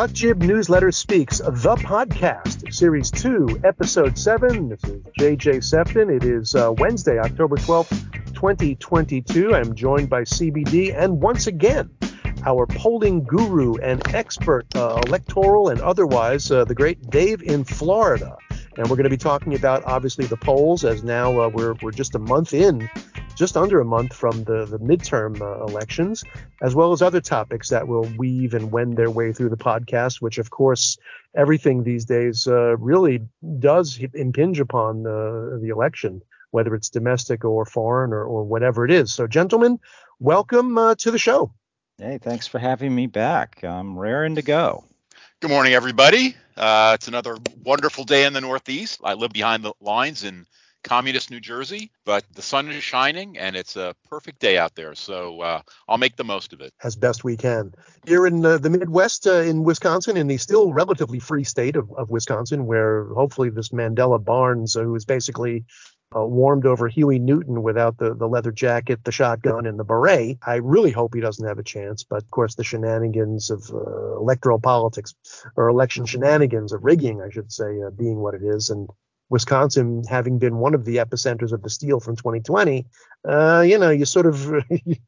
Nutjib Newsletter Speaks, the podcast, Series 2, Episode 7. This is JJ Sefton. It is Wednesday, October 12th, 2022. I'm joined by CBD and once again, our polling guru and expert, electoral and otherwise, the great Dave in Florida. And we're going to be talking about, obviously, the polls, as now we're just a month in, just under a month from the midterm elections, as well as other topics that will weave and wend their way through the podcast, which, of course, everything these days really does impinge upon the election, whether it's domestic or foreign or whatever it is. So, gentlemen, welcome to the show. Hey, thanks for having me back. I'm raring to go. Good morning, everybody. It's another wonderful day in the Northeast. I live behind the lines in communist New Jersey, but the sun is shining and it's a perfect day out there. So I'll make the most of it. As best we can. Here in the Midwest, in Wisconsin, in the still relatively free state of Wisconsin, where hopefully this Mandela Barnes, who is basically warmed over Huey Newton without the leather jacket, the shotgun, and the beret. I really hope he doesn't have a chance. But, of course, the shenanigans of electoral politics, or election shenanigans, of rigging, I should say, being what it is. And Wisconsin having been one of the epicenters of the steal from 2020, you sort of,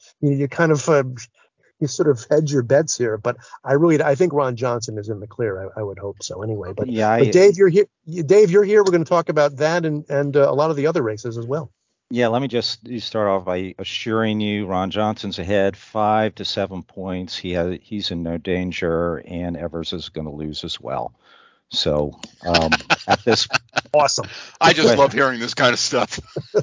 you sort of hedge your bets here. But I think Ron Johnson is in the clear. I would hope so anyway. But, yeah, but Dave, you're here. Dave, you're here. We're going to talk about that and a lot of the other races as well. Yeah, let me just start off by assuring you Ron Johnson's ahead 5 to 7 points. He's in no danger, and Evers is going to lose as well. So at this awesome. I just love hearing this kind of stuff.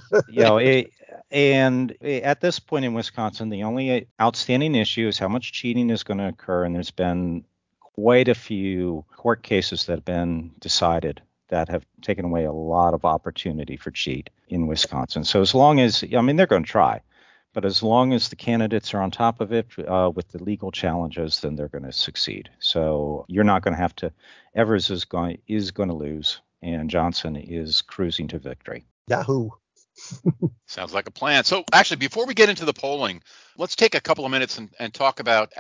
And at this point in Wisconsin, the only outstanding issue is how much cheating is going to occur. And there's been quite a few court cases that have been decided that have taken away a lot of opportunity for cheat in Wisconsin. So as long as, they're going to try. But as long as the candidates are on top of it with the legal challenges, then they're going to succeed. So you're not going to have to. Evers is going to lose, and Johnson is cruising to victory. Yahoo! Sounds like a plan. So actually, before we get into the polling, let's take a couple of minutes and talk about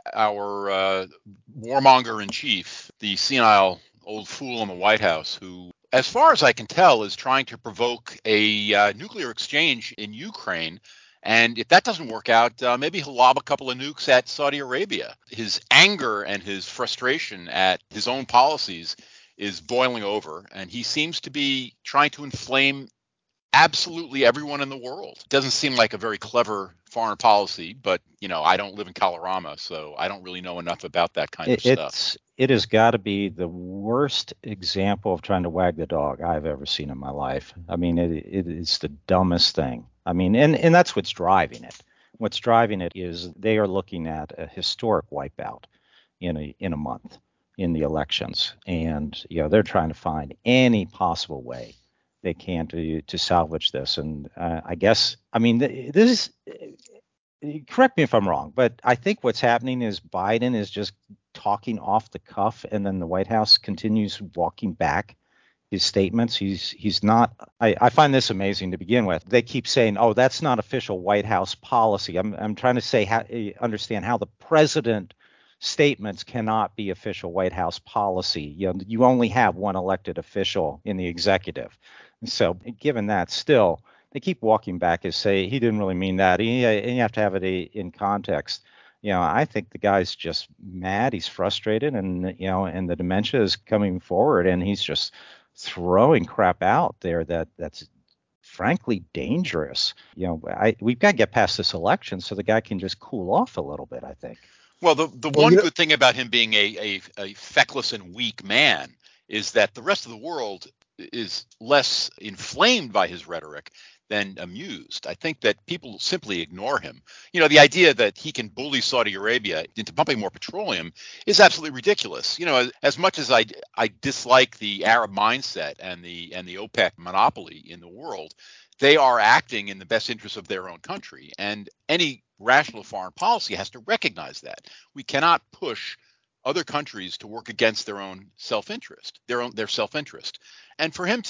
our warmonger in chief, the senile old fool in the White House, who, as far as I can tell, is trying to provoke a nuclear exchange in Ukraine. And if that doesn't work out, maybe he'll lob a couple of nukes at Saudi Arabia. His anger and his frustration at his own policies is boiling over, and he seems to be trying to inflame absolutely everyone in the world. Doesn't seem like a very clever foreign policy, but, I don't live in Colorama, so I don't really know enough about that kind of stuff. It has got to be the worst example of trying to wag the dog I've ever seen in my life. It is the dumbest thing. And that's what's driving it. What's driving it is they are looking at a historic wipeout in a month in the elections. And, they're trying to find any possible way they can to salvage this. And I guess, this is, correct me if I'm wrong, but I think what's happening is Biden is just talking off the cuff, and then the White House continues walking back his statements. He's not. I find this amazing to begin with. They keep saying, "Oh, that's not official White House policy." I'm trying to say understand how the president statements cannot be official White House policy. You only have one elected official in the executive. So given that, still they keep walking back and say he didn't really mean that. And you have to have it in context. I think the guy's just mad. He's frustrated, and and the dementia is coming forward, and he's just throwing crap out there that's frankly dangerous. We've got to get past this election so the guy can just cool off a little bit, I think. Well, the one good thing about him being a feckless and weak man is that the rest of the world is less inflamed by his rhetoric than amused. I think that people simply ignore him. The idea that he can bully Saudi Arabia into pumping more petroleum is absolutely ridiculous. As much as I dislike the Arab mindset and the OPEC monopoly in the world, they are acting in the best interest of their own country. And any rational foreign policy has to recognize that. We cannot push other countries to work against their own self-interest, their self-interest. And for him to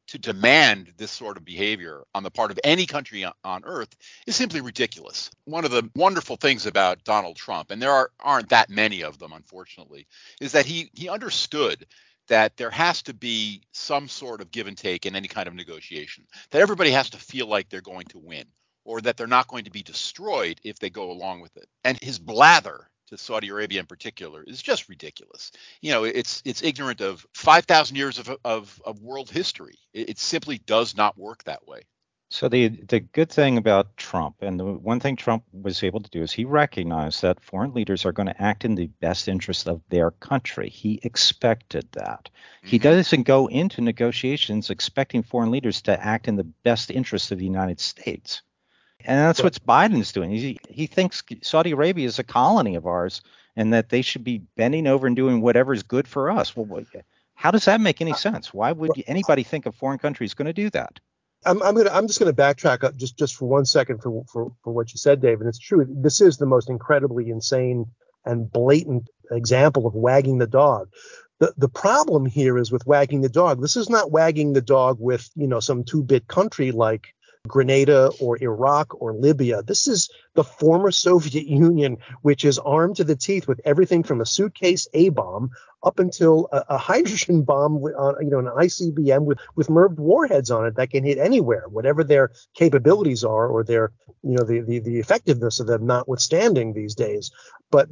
to demand this sort of behavior on the part of any country on earth is simply ridiculous. One of the wonderful things about Donald Trump, and there aren't that many of them, unfortunately, is that he understood that there has to be some sort of give and take in any kind of negotiation, that everybody has to feel like they're going to win, or that they're not going to be destroyed if they go along with it. And his blather to Saudi Arabia in particular is just ridiculous. It's ignorant of 5,000 years of world history. It simply does not work that way. So the good thing about Trump, and the one thing Trump was able to do, is he recognized that foreign leaders are going to act in the best interest of their country. He expected that. He doesn't go into negotiations expecting foreign leaders to act in the best interest of the United States. And that's what Biden's doing. He thinks Saudi Arabia is a colony of ours and that they should be bending over and doing whatever is good for us. Well, how does that make any sense? Why would anybody think a foreign country is going to do that? I'm just going to backtrack up just for 1 second for what you said, David. It's true. This is the most incredibly insane and blatant example of wagging the dog. The problem here is with wagging the dog. This is not wagging the dog with, some 2-bit country like Grenada or Iraq or Libya. This is the former Soviet Union, which is armed to the teeth with everything from a suitcase A-bomb up until a hydrogen bomb, an ICBM with MIRV warheads on it that can hit anywhere, whatever their capabilities are or their, the effectiveness of them notwithstanding these days. But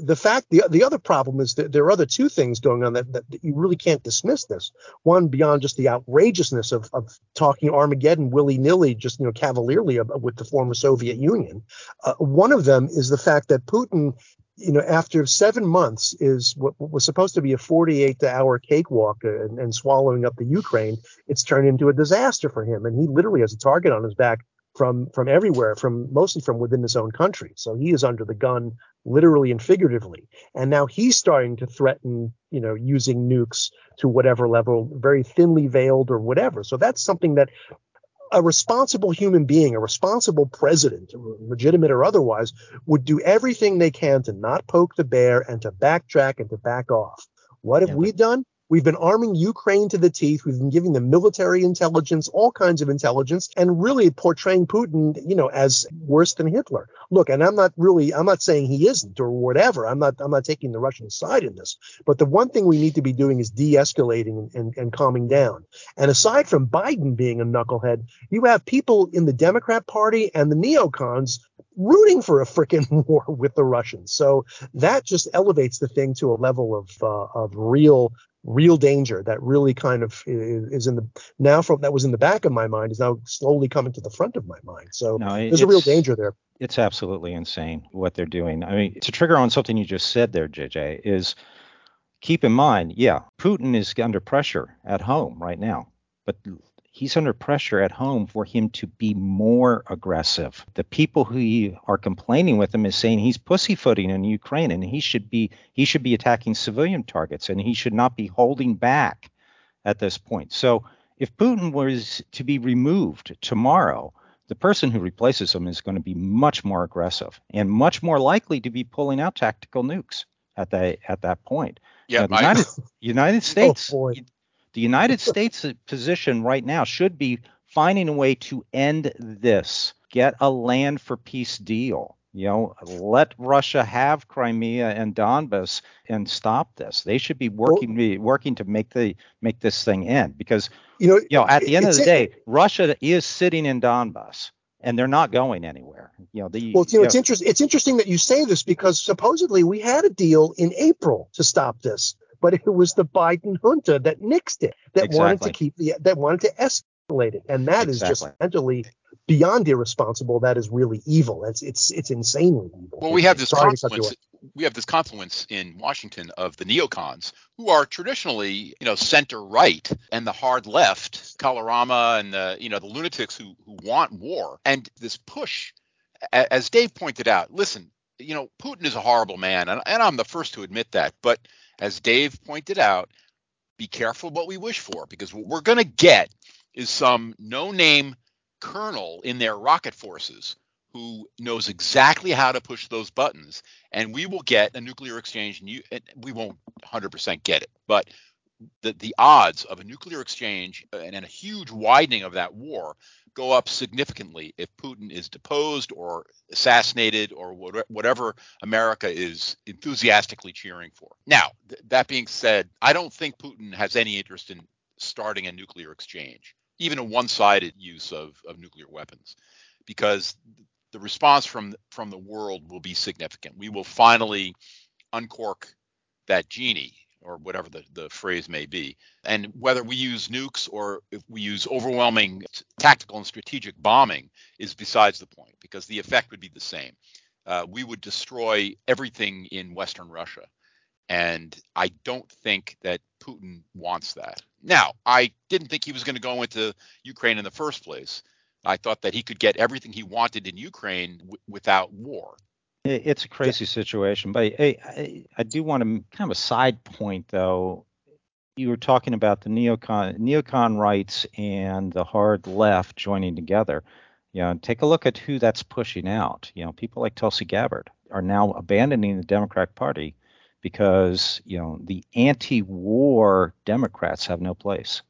the other problem is that there are other two things going on that you really can't dismiss this. One, beyond just the outrageousness of talking Armageddon willy-nilly, just cavalierly with the former Soviet Union. One of them is the fact that Putin, after 7 months, is what was supposed to be a 48-hour cakewalk and swallowing up the Ukraine. It's turned into a disaster for him, and he literally has a target on his back from everywhere, mostly from within his own country. So he is under the gun, literally and figuratively. And now he's starting to threaten, using nukes to whatever level, very thinly veiled or whatever. So that's something that a responsible human being, a responsible president, legitimate or otherwise, would do everything they can to not poke the bear and to backtrack and to back off. What have we done? We've been arming Ukraine to the teeth. We've been giving them military intelligence, all kinds of intelligence, and really portraying Putin, as worse than Hitler. Look, and I'm not saying he isn't or whatever. I'm not taking the Russian side in this. But the one thing we need to be doing is de-escalating and calming down. And aside from Biden being a knucklehead, you have people in the Democrat Party and the neocons rooting for a frickin' war with the Russians. So that just elevates the thing to a level of real danger that really kind of is that was in the back of my mind is now slowly coming to the front of my mind. So there's a real danger there. It's absolutely insane what they're doing. I mean, to trigger on something you just said there, JJ, is keep in mind, Putin is under pressure at home right now, but he's under pressure at home for him to be more aggressive. The people who are complaining with him is saying he's pussyfooting in Ukraine and he should be attacking civilian targets and he should not be holding back at this point. So if Putin was to be removed tomorrow, the person who replaces him is going to be much more aggressive and much more likely to be pulling out tactical nukes at that point. Yeah, the United States. Oh, the United States' position right now should be finding a way to end this, get a land for peace deal. Let Russia have Crimea and Donbas and stop this. They should be working to make this thing end because at the end of the day, Russia is sitting in Donbas and they're not going anywhere. It's interesting that you say this because supposedly we had a deal in April to stop this. But it was the Biden junta that nixed it, that wanted to escalate it, and that is just mentally beyond irresponsible. That is really evil. It's insanely evil. Well, we have this confluence. We have this confluence in Washington of the neocons who are traditionally, center right, and the hard left, Kalorama and the lunatics who want war, and this push, as Dave pointed out. Listen, Putin is a horrible man, and I'm the first to admit that, but as Dave pointed out, be careful what we wish for, because what we're going to get is some no-name colonel in their rocket forces who knows exactly how to push those buttons, and we will get a nuclear exchange, and we won't 100% get it, but the odds of a nuclear exchange and a huge widening of that war go up significantly if Putin is deposed or assassinated or whatever America is enthusiastically cheering for. Now, that being said, I don't think Putin has any interest in starting a nuclear exchange, even a one-sided use of nuclear weapons, because the response from the world will be significant. We will finally uncork that genie, or whatever the phrase may be. And whether we use nukes or if we use overwhelming tactical and strategic bombing is besides the point, because the effect would be the same. We would destroy everything in Western Russia. And I don't think that Putin wants that. Now, I didn't think he was going to go into Ukraine in the first place. I thought that he could get everything he wanted in Ukraine without war. It's a crazy situation, but I do want to kind of a side point, though. You were talking about the neocon rights and the hard left joining together. Take a look at who that's pushing out. People like Tulsi Gabbard are now abandoning the Democratic Party because, the anti-war Democrats have no place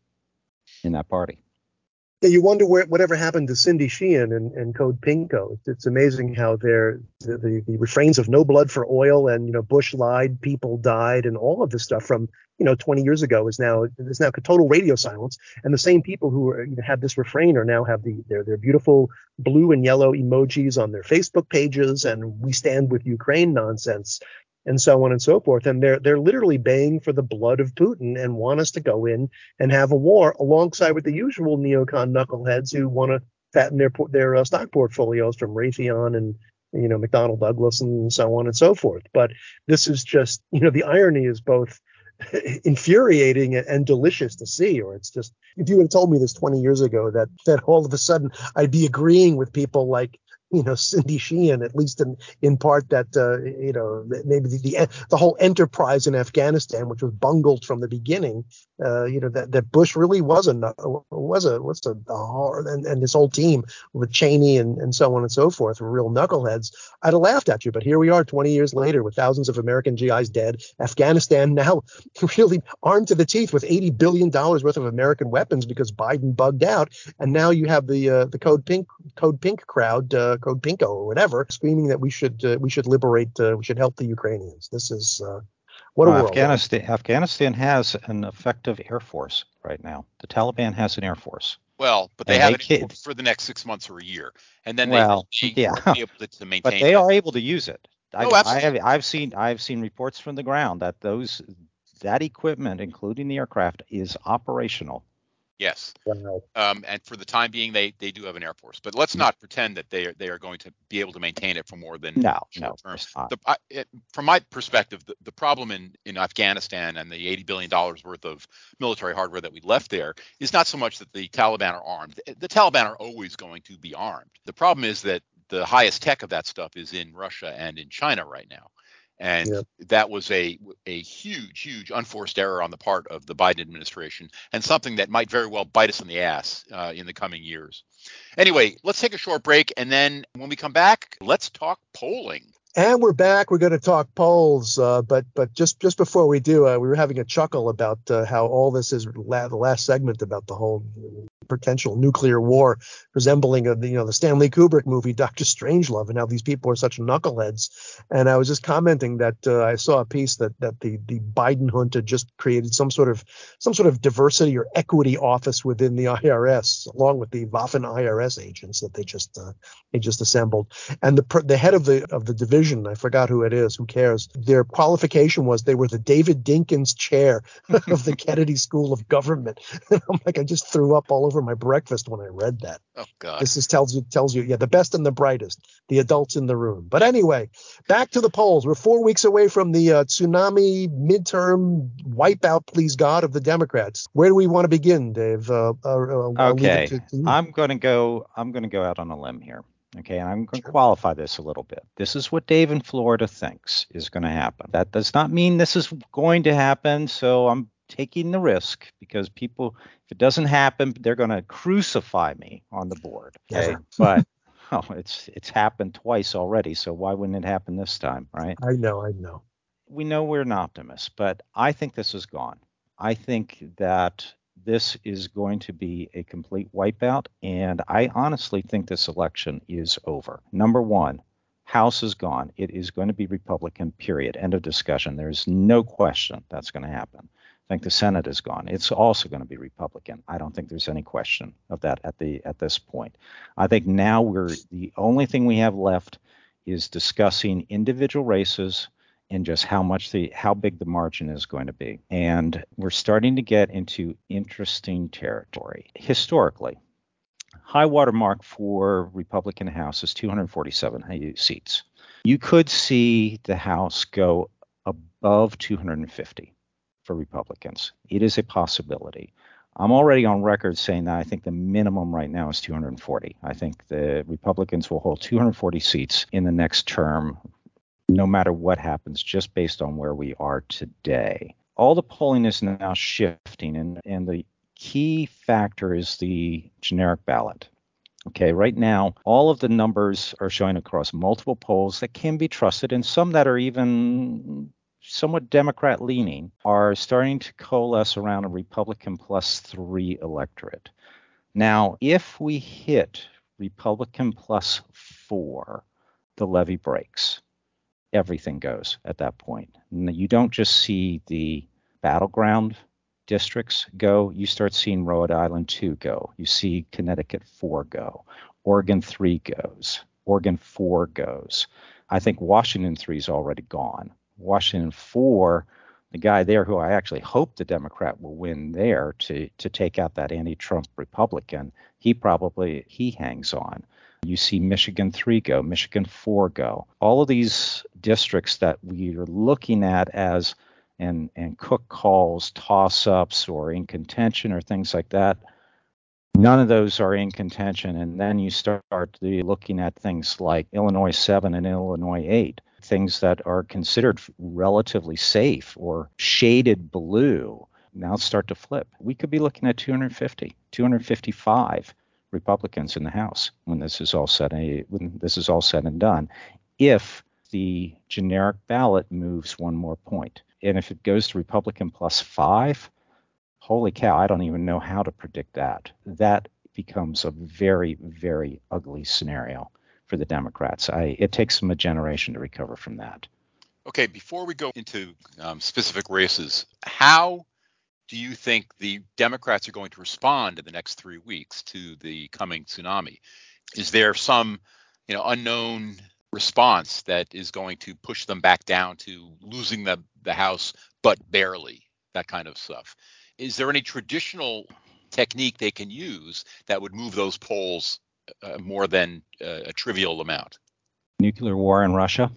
in that party. Yeah, you wonder whatever happened to Cindy Sheehan and Code Pinko. It's amazing how the refrains of no blood for oil and Bush lied, people died, and all of this stuff from 20 years ago is now total radio silence. And the same people who had this refrain are now have their beautiful blue and yellow emojis on their Facebook pages and "We stand with Ukraine" nonsense, and so on and so forth. And they're literally baying for the blood of Putin and want us to go in and have a war alongside with the usual neocon knuckleheads who want to fatten their stock portfolios, from Raytheon and McDonnell Douglas and so on and so forth. But this is just the irony is both infuriating and delicious to see. Or it's just, if you had told me this 20 years ago that all of a sudden I'd be agreeing with people like Cindy Sheehan, at least in part, that maybe the whole enterprise in Afghanistan, which was bungled from the beginning, that Bush really was a hard, and this whole team with Cheney and so on and so forth were real knuckleheads. I'd have laughed at you, but here we are 20 years later with thousands of American GIs dead. Afghanistan now really armed to the teeth with $80 billion worth of American weapons because Biden bugged out, and now you have the Code Pink crowd. Code Pinko or whatever, screaming that we should liberate, we should help the Ukrainians. This is what a world. Afghanistan has an effective air force right now. The Taliban has an air force. Well, but they have it for the next 6 months or a year, and then they won't be able to maintain. But they are able to use it. Absolutely. I've seen reports from the ground that that equipment, including the aircraft, is operational. Yes. Wow. And for the time being, they do have an air force, but let's not pretend that they are going to be able to maintain it for more than short term. From my perspective, the problem in Afghanistan and the $80 billion worth of military hardware that we left there is not so much that the Taliban are armed. The Taliban are always going to be armed. The problem is that the highest tech of that stuff is in Russia and in China right now. And that was a huge unforced error on the part of the Biden administration, and something that might very well bite us in the ass in the coming years. Anyway, let's take a short break, and then when we come back, let's talk polling. And we're back. We're going to talk polls, but just before we do, we were having a chuckle about how all this is the last segment about the whole potential nuclear war resembling the Stanley Kubrick movie Dr. Strangelove, and how these people are such knuckleheads. And I was just commenting that I saw a piece that the Biden junta just created some sort of diversity or equity office within the IRS, along with the Waffen IRS agents that they just assembled. And the head of the division, I forgot who it is, who cares, their qualification was they were the David Dinkins chair of the Kennedy School of Government. And I'm like, I just threw up all over my breakfast when I read that. Oh God. This tells you, the best and the brightest, the adults in the room. But anyway, back to the polls. We're 4 weeks away from the tsunami midterm wipeout, please God, of the Democrats. Where do we want to begin, Dave? Okay. I'm going to go out on a limb here. Okay, and I'm going to qualify this a little bit. This is what Dave in Florida thinks is going to happen. That does not mean this is going to happen, so I'm taking the risk, because people, if it doesn't happen, they're going to crucify me on the board. Okay, but it's happened twice already, so why wouldn't it happen this time, right? I know. We know we're an optimist, but I think this is gone. I think that this is going to be a complete wipeout, and I honestly think this election is over. Number one, House is gone. It is going to be Republican, period. End of discussion. There's no question that's going to happen. I think the Senate is gone. It's also going to be Republican. I don't think there's any question of that at this point. I think now the only thing we have left is discussing individual races and just how big the margin is going to be. And we're starting to get into interesting territory. Historically, high water mark for Republican House is 247 seats. You could see the House go above 250 for Republicans. It is a possibility. I'm already on record saying that I think the minimum right now is 240. I think the Republicans will hold 240 seats in the next term, no matter what happens, just based on where we are today. All the polling is now shifting, and the key factor is the generic ballot. Okay, right now, all of the numbers are showing across multiple polls that can be trusted, and some that are even somewhat Democrat leaning are starting to coalesce around a Republican +3 electorate. Now, if we hit Republican +4, the levee breaks. Everything goes at that point. You don't just see the battleground districts go, you start seeing Rhode Island 2 go. You see Connecticut 4 go. Oregon 3 goes. Oregon 4 goes. I think Washington 3 is already gone. Washington 4, the guy there who I actually hope the Democrat will win there to take out that anti-Trump Republican, he hangs on. You see Michigan 3 go, Michigan 4 go. All of these districts that we are looking at as and Cook calls toss-ups or in contention or things like that, none of those are in contention. And then you start looking at things like Illinois 7 and Illinois 8, things that are considered relatively safe or shaded blue now start to flip. We could be looking at 250, 255 Republicans in the House when this is all said and done, if the generic ballot moves one more point. And if it goes to Republican +5, holy cow, I don't even know how to predict that. That becomes a very, very ugly scenario for the Democrats. It takes them a generation to recover from that. Okay, before we go into specific races, how do you think the Democrats are going to respond in the next 3 weeks to the coming tsunami? Is there some, unknown response that is going to push them back down to losing the House, but barely, that kind of stuff? Is there any traditional technique they can use that would move those polls more than a trivial amount? Nuclear war in Russia?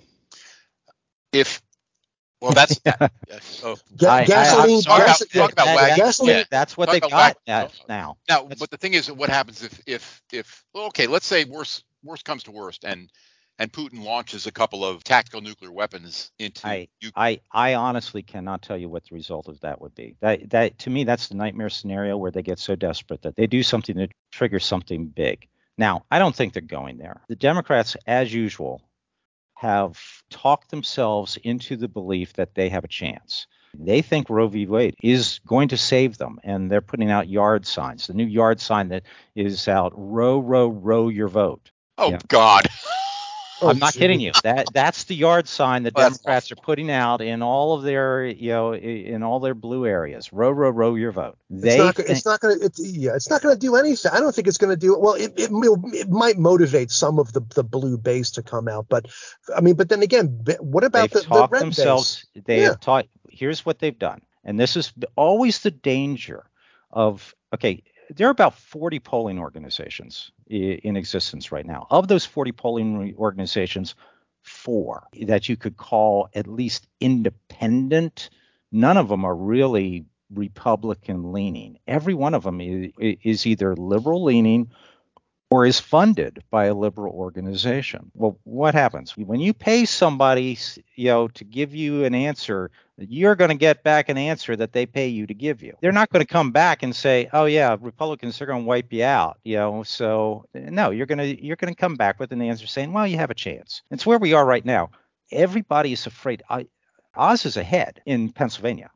That's gasoline. Gasoline. That's what they got now. Now, but the thing is, what happens if let's say worst comes to worst, and Putin launches a couple of tactical nuclear weapons into Ukraine? I honestly cannot tell you what the result of that would be. That to me, that's the nightmare scenario where they get so desperate that they do something to trigger something big. Now, I don't think they're going there. The Democrats, as usual, have talked themselves into the belief that they have a chance. They think Roe v. Wade is going to save them, and they're putting out yard signs. The new yard sign that is out, row, row, row your vote. Oh, God. I'm not kidding you. That's the yard sign the Democrats are putting out in all of their, in all their blue areas. Row, row, row your vote. It's not going to do anything. I don't think it's going to do it. Well, it might motivate some of the blue base to come out, but then again, what about the red themselves, base? They have taught. Here's what they've done, and this is always the danger of. Okay, there are about 40 polling organizations in existence right now. Of those 40 polling organizations, 4 that you could call at least independent. None of them are really Republican leaning. Every one of them is either liberal leaning or is funded by a liberal organization. Well, what happens when you pay somebody, to give you an answer? You're going to get back an answer that they pay you to give you. They're not going to come back and say, "Oh yeah, Republicans are going to wipe you out." So no, you're going to come back with an answer saying, "Well, you have a chance." It's where we are right now. Everybody is afraid. Oz is ahead in Pennsylvania.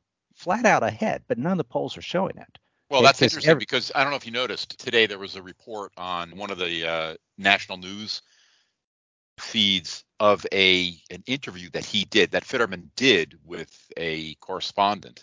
flat out ahead, but none of the polls are showing it. Well, that's interesting because I don't know if you noticed today there was a report on one of the national news feeds of an interview that he did, that Fetterman did with a correspondent,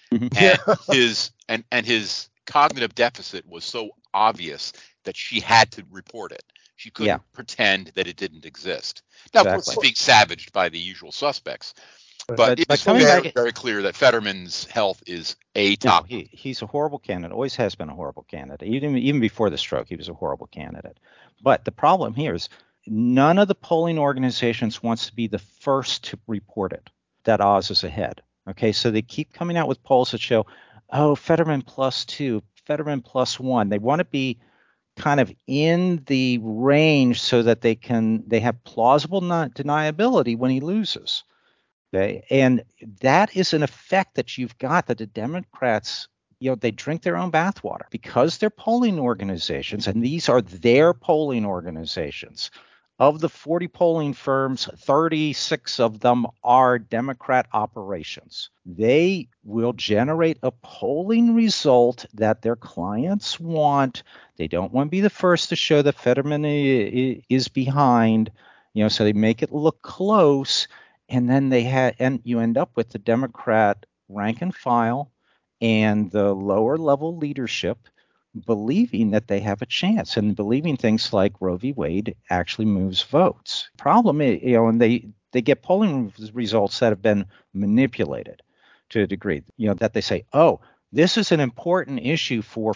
and his cognitive deficit was so obvious that she had to report it. She couldn't pretend that it didn't exist. Now, of course, it's being savaged by the usual suspects. But it's very clear that Fetterman's health is top. No, he's a horrible candidate. Always has been a horrible candidate. Even before the stroke, he was a horrible candidate. But the problem here is none of the polling organizations wants to be the first to report it, that Oz is ahead. Okay, so they keep coming out with polls that show, Fetterman +2, Fetterman +1. They want to be kind of in the range so that they have plausible deniability when he loses. Okay, and that is an effect that you've got, that the Democrats, they drink their own bathwater because they're polling organizations, and these are their polling organizations. Of the 40 polling firms, 36 of them are Democrat operations. They will generate a polling result that their clients want. They don't want to be the first to show that Fetterman is behind, so they make it look close. And then and you end up with the Democrat rank and file and the lower level leadership believing that they have a chance and believing things like Roe v. Wade actually moves votes. Problem is, and they get polling results that have been manipulated to a degree, that they say, this is an important issue for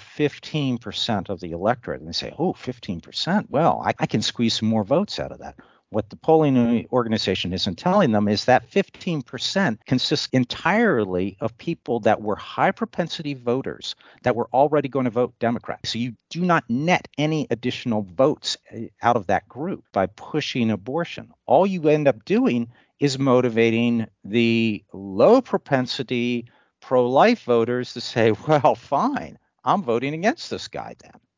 15% of the electorate. And they say, 15%? Well, I can squeeze some more votes out of that. What the polling organization isn't telling them is that 15% consists entirely of people that were high propensity voters that were already going to vote Democrat. So you do not net any additional votes out of that group by pushing abortion. All you end up doing is motivating the low propensity pro-life voters to say, well, fine, I'm voting against this guy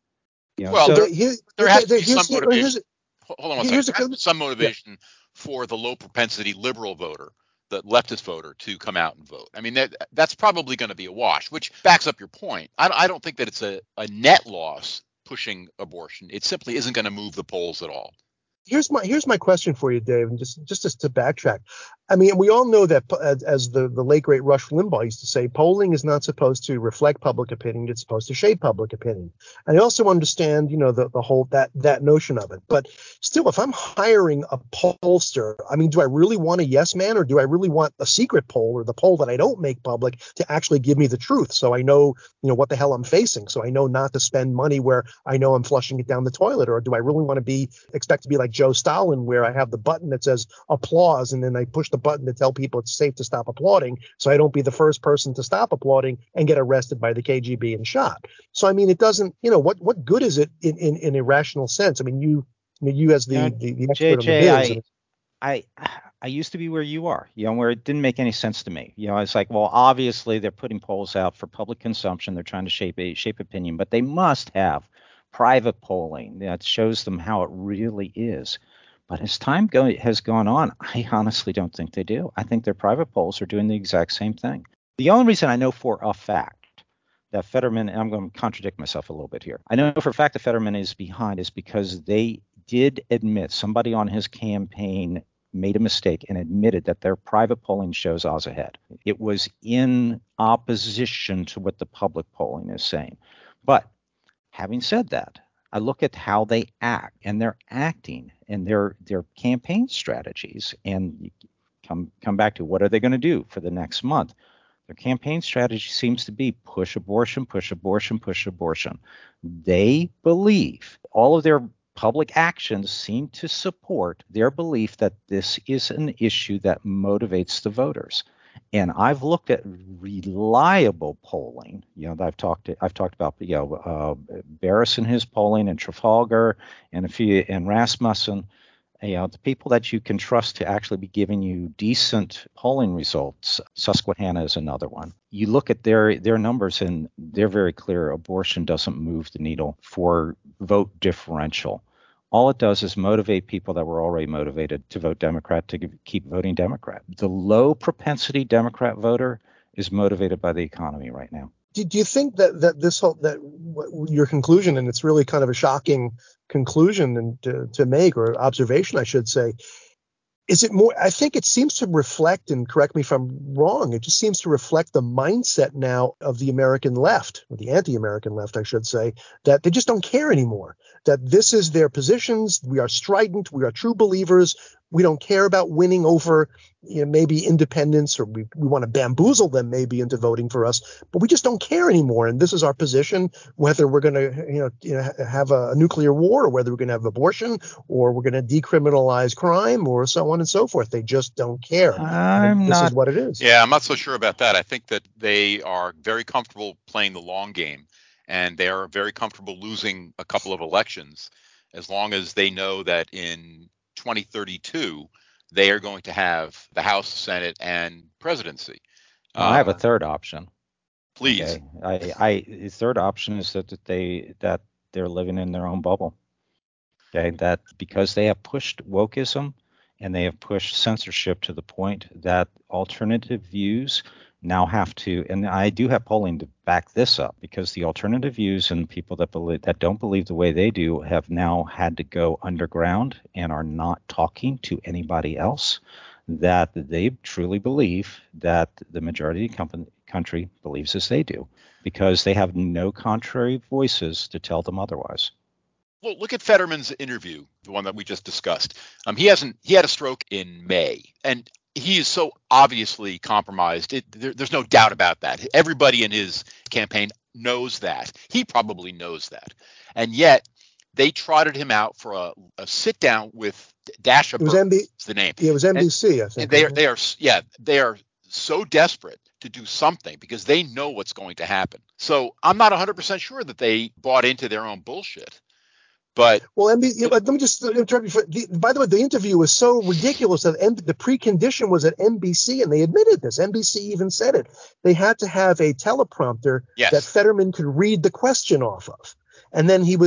then. Well, there has to be some motivation. Hold on one second. There has some motivation for the low propensity liberal voter, the leftist voter, to come out and vote. I mean, that's probably going to be a wash, which backs up your point. I don't think that it's a net loss pushing abortion. It simply isn't going to move the polls at all. Here's my question for you, Dave, and just to backtrack. I mean, we all know that, as the late great Rush Limbaugh used to say, polling is not supposed to reflect public opinion; it's supposed to shape public opinion. And I also understand, the whole that notion of it. But still, if I'm hiring a pollster, I mean, do I really want a yes man, or do I really want a secret poll, or the poll that I don't make public, to actually give me the truth, so I know, what the hell I'm facing, so I know not to spend money where I know I'm flushing it down the toilet? Or do I really want to expect to be like Joe Stalin, where I have the button that says applause, and then I push the button to tell people it's safe to stop applauding, so I don't be the first person to stop applauding and get arrested by the KGB and shot? So I mean, it doesn't, what good is it in a rational sense? I mean, you as the expert on the biz. I used to be where you are, where it didn't make any sense to me. It's like, well, obviously they're putting polls out for public consumption. They're trying to shape opinion, but they must have private polling that shows them how it really is. But as time has gone on, I honestly don't think they do. I think their private polls are doing the exact same thing. The only reason I know for a fact that Fetterman, and I'm going to contradict myself a little bit here, I know for a fact that Fetterman is behind is because they did admit, somebody on his campaign made a mistake and admitted that their private polling shows Oz ahead. It was in opposition to what the public polling is saying. But having said that, I look at how they act, and they're acting, and their campaign strategies, and come back to what are they going to do for the next month. Their campaign strategy seems to be push abortion, push abortion, push abortion. They believe all of their public actions seem to support their belief that this is an issue that motivates the voters. And I've looked at reliable polling. I've talked about Barris and his polling, and Trafalgar, and Rasmussen. The people that you can trust to actually be giving you decent polling results. Susquehanna is another one. You look at their numbers, and they're very clear. Abortion doesn't move the needle for vote differential. All it does is motivate people that were already motivated to vote Democrat to keep voting Democrat. The low propensity Democrat voter is motivated by the economy right now. Do you think that this whole your conclusion, and it's really kind of a shocking conclusion and to make, or observation, I should say, is it more? I think it seems to reflect, and correct me if I'm wrong, it just seems to reflect the mindset now of the American left, or the anti-American left, I should say, that they just don't care anymore. That this is their positions. We are strident. We are true believers. We don't care about winning over, maybe independents, or we want to bamboozle them maybe into voting for us, but we just don't care anymore. And this is our position, whether we're going to, have a nuclear war, or whether we're going to have abortion, or we're going to decriminalize crime, or so on and so forth. They just don't care. This is what it is. Yeah, I'm not so sure about that. I think that they are very comfortable playing the long game, and they are very comfortable losing a couple of elections as long as they know that in 2032 they are going to have the House, Senate, and presidency. I have a third option. Please. Okay. The third option is that they're living in their own bubble. Okay, that because they have pushed wokeism and they have pushed censorship to the point that alternative views now have to, and I do have polling to back this up, because the alternative views and people that don't believe the way they do have now had to go underground and are not talking to anybody else, that they truly believe that the majority of the country believes as they do, because they have no contrary voices to tell them otherwise. Well, look at Fetterman's interview, the one that we just discussed. He had a stroke in May, and he is so obviously compromised. There's no doubt about that. Everybody in his campaign knows that. He probably knows that. And yet they trotted him out for a sit down with Dasha Burke. Is the name. Yeah, it was NBC, I think. They are so desperate to do something because they know what's going to happen. So I'm not 100% sure that they bought into their own bullshit. But let me just interrupt you. By the way, the interview was so ridiculous that the precondition was at NBC, and they admitted this. NBC even said it. They had to have a teleprompter that Fetterman could read the question off of, and then he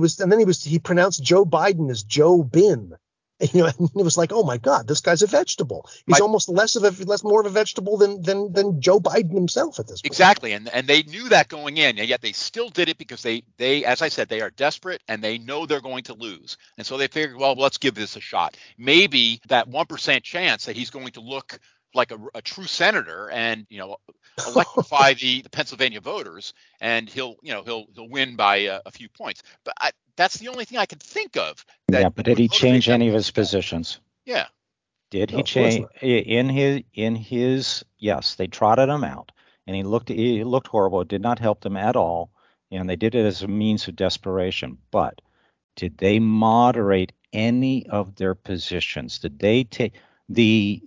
pronounced Joe Biden as Joe Bin. And it was like, oh my God, this guy's a vegetable. He's almost more of a vegetable than Joe Biden himself at this point. Exactly, and they knew that going in, and yet they still did it because they, as I said, they are desperate and they know they're going to lose, and so they figured, well, let's give this a shot. Maybe that 1% chance that he's going to look like a true senator and electrify the Pennsylvania voters, and he'll win by a few points. But that's the only thing I could think of. But did he change any of his positions? Yeah. Did he change in his? Yes, they trotted him out, and he looked horrible. It did not help them at all, and they did it as a means of desperation. But did they moderate any of their positions? Did they take the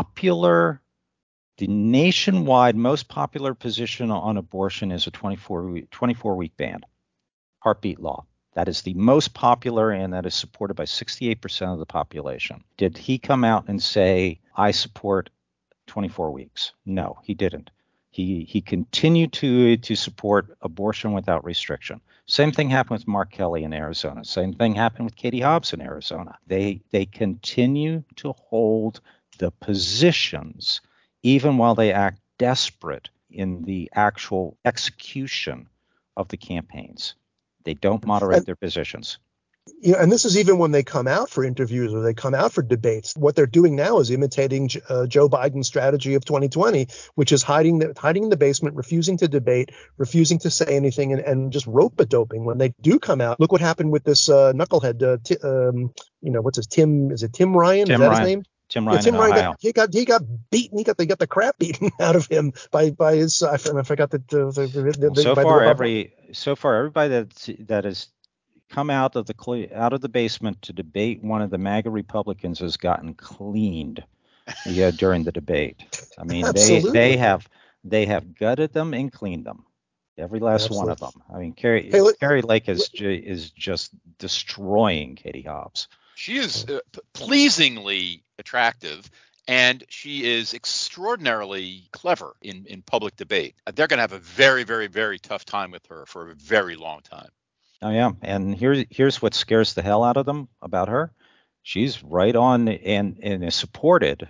nationwide most popular position on abortion is a 24-week ban, heartbeat law. That is the most popular, and that is supported by 68% of the population. Did he come out and say, I support 24 weeks? No, he didn't. He continued to support abortion without restriction. Same thing happened with Mark Kelly in Arizona. Same thing happened with Katie Hobbs in Arizona. They continue to hold the positions even while they act desperate in the actual execution of the campaigns. They don't moderate their positions. And this is even when they come out for interviews or they come out for debates. What they're doing now is imitating Joe Biden's strategy of 2020, which is hiding in the basement, refusing to debate, refusing to say anything, and just rope-a-doping. When they do come out, look what happened with this knucklehead. What's his Tim? Is it Tim Ryan? Is that his name? Tim Ryan. Tim Ryan he got beaten. They got the crap beaten out of him by his. I forgot that. So far, everybody that has come out of the basement to debate one of the MAGA Republicans has gotten cleaned during the debate. I mean, they have gutted them and cleaned them, every last one of them. I mean, Carrie Lake is just destroying Katie Hobbs. She is pleasingly attractive, and she is extraordinarily clever in public debate. They're going to have a very, very, very tough time with her for a very long time. Oh, yeah. And here's what scares the hell out of them about her. She's right on and is supported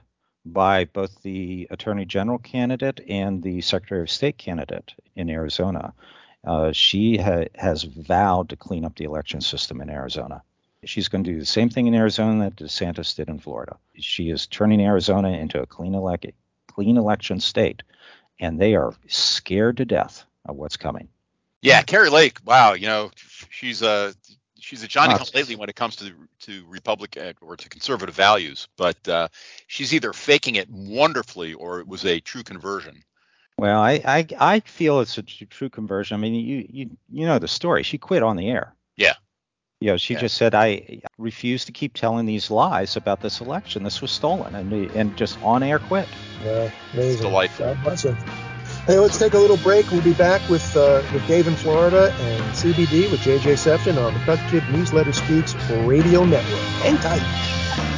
by both the Attorney General candidate and the Secretary of State candidate in Arizona. She has vowed to clean up the election system in Arizona. She's going to do the same thing in Arizona that DeSantis did in Florida. She is turning Arizona into a clean election state, and they are scared to death of what's coming. Yeah, Kari Lake. Wow, she's a Johnny come lately when it comes to Republican or to conservative values, but she's either faking it wonderfully or it was a true conversion. Well, I feel it's a true conversion. I mean, you know the story. She quit on the air. Yeah. She just said, I refuse to keep telling these lies about this election. This was stolen, and just on air quit. Yeah, amazing. It's delightful. Awesome. Hey, let's take a little break. We'll be back with Dave in Florida and CBD with JJ Sefton on the Cut Kid Newsletter Speaks Radio Network. Hang tight.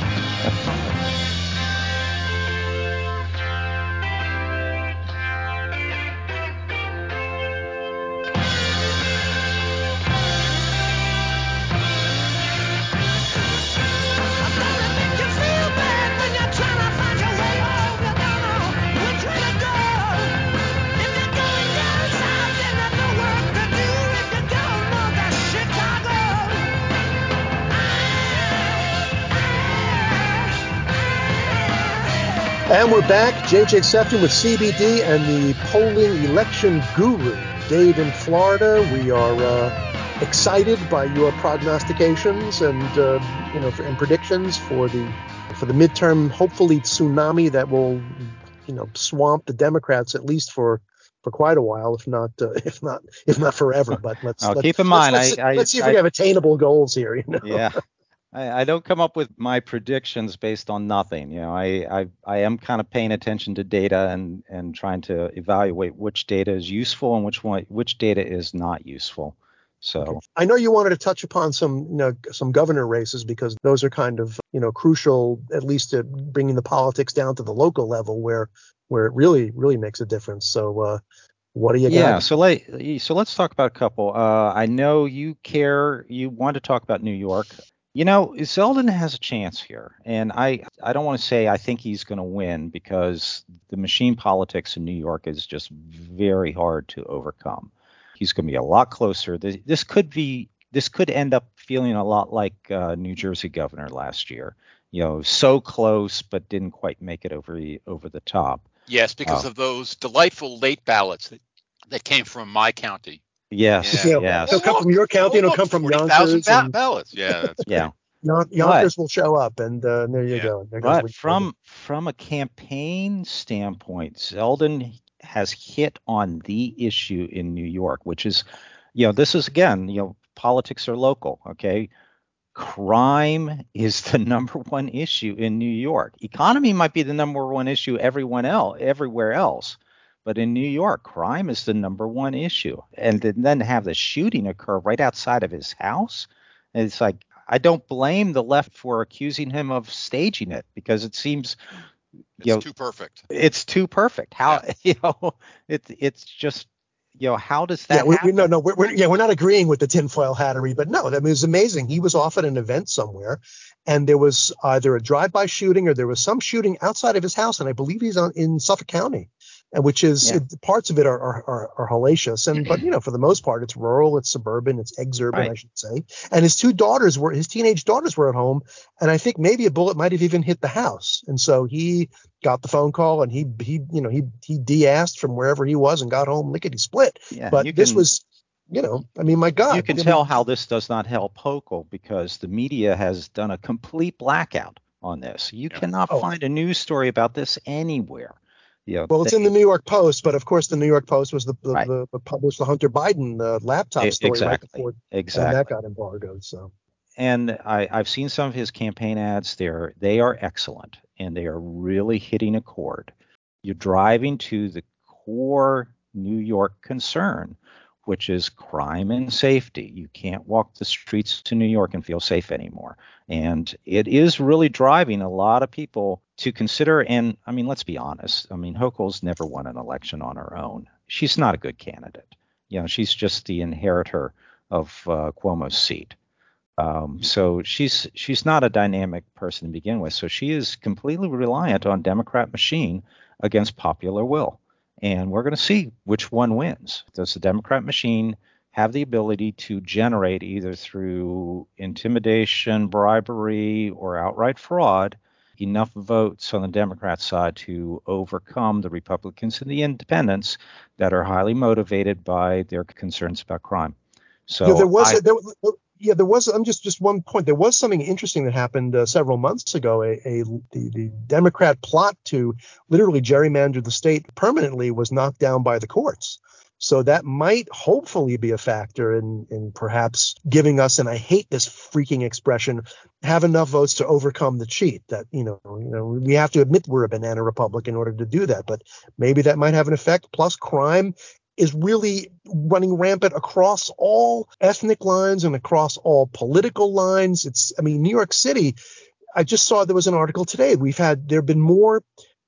And we're back. JJ Sefton with CBD and the polling election guru, Dave in Florida. We are excited by your prognostications and and predictions for the midterm, hopefully tsunami that will swamp the Democrats at least for quite a while, if not forever. But let's keep in mind. Let's see if we have attainable goals here. Yeah. I don't come up with my predictions based on nothing. I am kind of paying attention to data and trying to evaluate which data is useful and which data is not useful. So okay. I know you wanted to touch upon some governor races because those are kind of crucial, at least to bringing the politics down to the local level where it really makes a difference. So what do you got? Yeah, so let's talk about a couple. I know you want to talk about New York. Zeldin has a chance here, and I don't want to say I think he's going to win because the machine politics in New York is just very hard to overcome. He's going to be a lot closer. This could end up feeling a lot like New Jersey governor last year. So close but didn't quite make it over the top. Yes, because of those delightful late ballots that came from my county. Yes. They'll come from your county, and it'll come from Yonkers. Ballots. Yeah, that's yeah. Yonkers will show up, and there you go. But from a campaign standpoint, Zeldin has hit on the issue in New York, which is, this is again, politics are local. Okay, crime is the number one issue in New York. Economy might be the number one issue everywhere else. But in New York, crime is the number one issue. And then have the shooting occur right outside of his house. And it's like, I don't blame the left for accusing him of staging it because it seems it's too perfect. It's too perfect. How it's just how does that happen? We're not agreeing with the tinfoil hattery, but no, that was amazing. He was off at an event somewhere, and there was either a drive-by shooting or there was some shooting outside of his house, and I believe he's in Suffolk County. Which is parts of it are hellacious, but for the most part it's rural, it's suburban, it's exurban, right. I should say. And his teenage daughters were at home, and I think maybe a bullet might have even hit the house. And so he got the phone call and he de-assed from wherever he was and got home lickety split. Yeah, but this was, my God. You can tell how this does not help Hochul because the media has done a complete blackout on this. You cannot find a news story about this anywhere. Well, it's in the New York Post, but of course the New York Post was the published the Hunter Biden laptop story right before and that got embargoed. So, and I've seen some of his campaign ads. They are excellent, and they are really hitting a chord. You're driving to the core New York concern, which is crime and safety. You can't walk the streets to New York and feel safe anymore. And it is really driving a lot of people to consider. And I mean, let's be honest. I mean, Hochul's never won an election on her own. She's not a good candidate. She's just the inheritor of Cuomo's seat. So she's not a dynamic person to begin with. So she is completely reliant on Democrat machine against popular will. And we're going to see which one wins. Does the Democrat machine have the ability to generate, either through intimidation, bribery, or outright fraud, enough votes on the Democrat side to overcome the Republicans and the independents that are highly motivated by their concerns about crime? So there was. I'm just one point. There was something interesting that happened several months ago. The Democrat plot to literally gerrymander the state permanently was knocked down by the courts. So that might hopefully be a factor in perhaps giving us, and I hate this freaking expression, have enough votes to overcome the cheat. That we have to admit we're a banana republic in order to do that. But maybe that might have an effect. Plus, crime is really running rampant across all ethnic lines and across all political lines. New York City, I just saw there was an article today. There have been more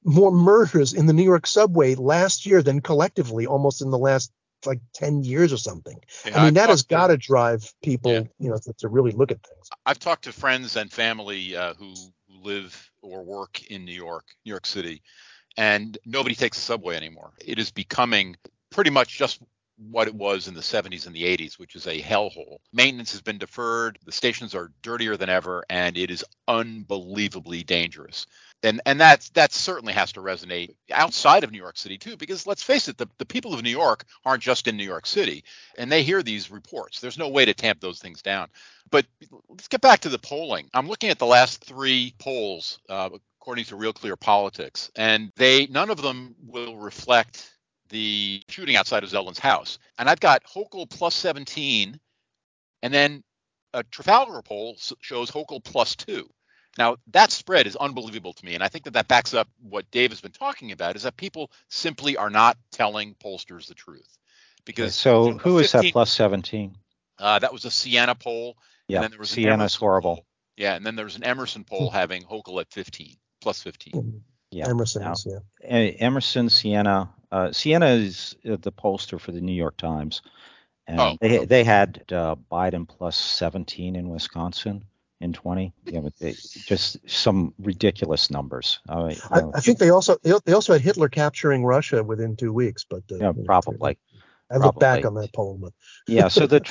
murders in the New York subway last year than collectively almost in the last 10 years or something. Yeah, that has got to drive people, to really look at things. I've talked to friends and family who live or work in New York City, and nobody takes the subway anymore. It is becoming pretty much just what it was in the 70s and the 80s, which is a hellhole. Maintenance has been deferred. The stations are dirtier than ever, and it is unbelievably dangerous. And that certainly has to resonate outside of New York City, too, because let's face it, the people of New York aren't just in New York City, and they hear these reports. There's no way to tamp those things down. But let's get back to the polling. I'm looking at the last three polls, according to Real Clear Politics, and none of them will reflect the shooting outside of Zeldin's house. And I've got Hochul plus 17, and then a Trafalgar poll shows Hochul plus 2. Now, that spread is unbelievable to me, and I think that backs up what Dave has been talking about, is that people simply are not telling pollsters the truth. Because so who is that plus 17? That was a Siena poll. Yeah, and then there was Siena's horrible. Poll. Yeah, and then there was an Emerson poll having Hochul at 15, plus 15. Yeah, Emerson's, Emerson, Siena. Siena is the pollster for the New York Times, and they had Biden plus 17 in Wisconsin in 20. Just some ridiculous numbers. I think they also had Hitler capturing Russia within 2 weeks, but probably. I look back on that poll, but So the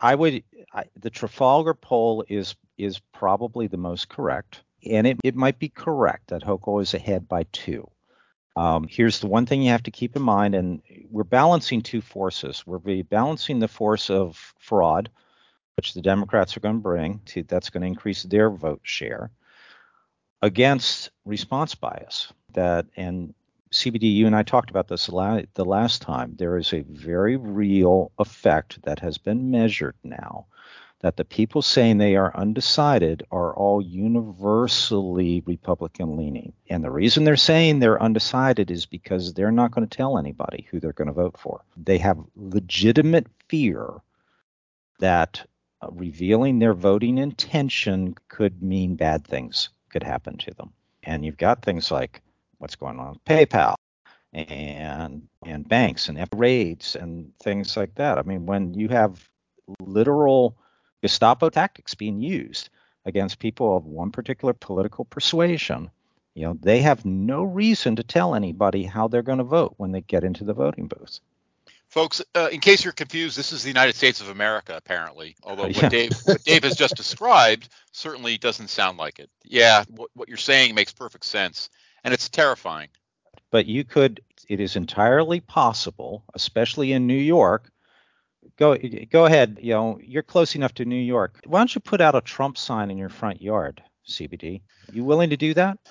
Trafalgar poll is probably the most correct, and it might be correct that Hochul is ahead by 2. Here's the one thing you have to keep in mind, and we're balancing two forces. We're balancing the force of fraud, which the Democrats are going to bring, that's going to increase their vote share, against response bias. And CBD, you and I talked about this the last time. There is a very real effect that has been measured now, that the people saying they are undecided are all universally Republican leaning. And the reason they're saying they're undecided is because they're not going to tell anybody who they're going to vote for. They have legitimate fear that revealing their voting intention could mean bad things could happen to them. And you've got things like what's going on with PayPal and banks and raids and things like that. I mean, when you have literal Gestapo tactics being used against people of one particular political persuasion, they have no reason to tell anybody how they're going to vote when they get into the voting booth. Folks, in case you're confused, this is the United States of America, apparently. Although what Dave has just described certainly doesn't sound like it. Yeah, what you're saying makes perfect sense, and it's terrifying. But it is entirely possible, especially in New York. Go ahead. You're close enough to New York. Why don't you put out a Trump sign in your front yard, CBD? You willing to do that?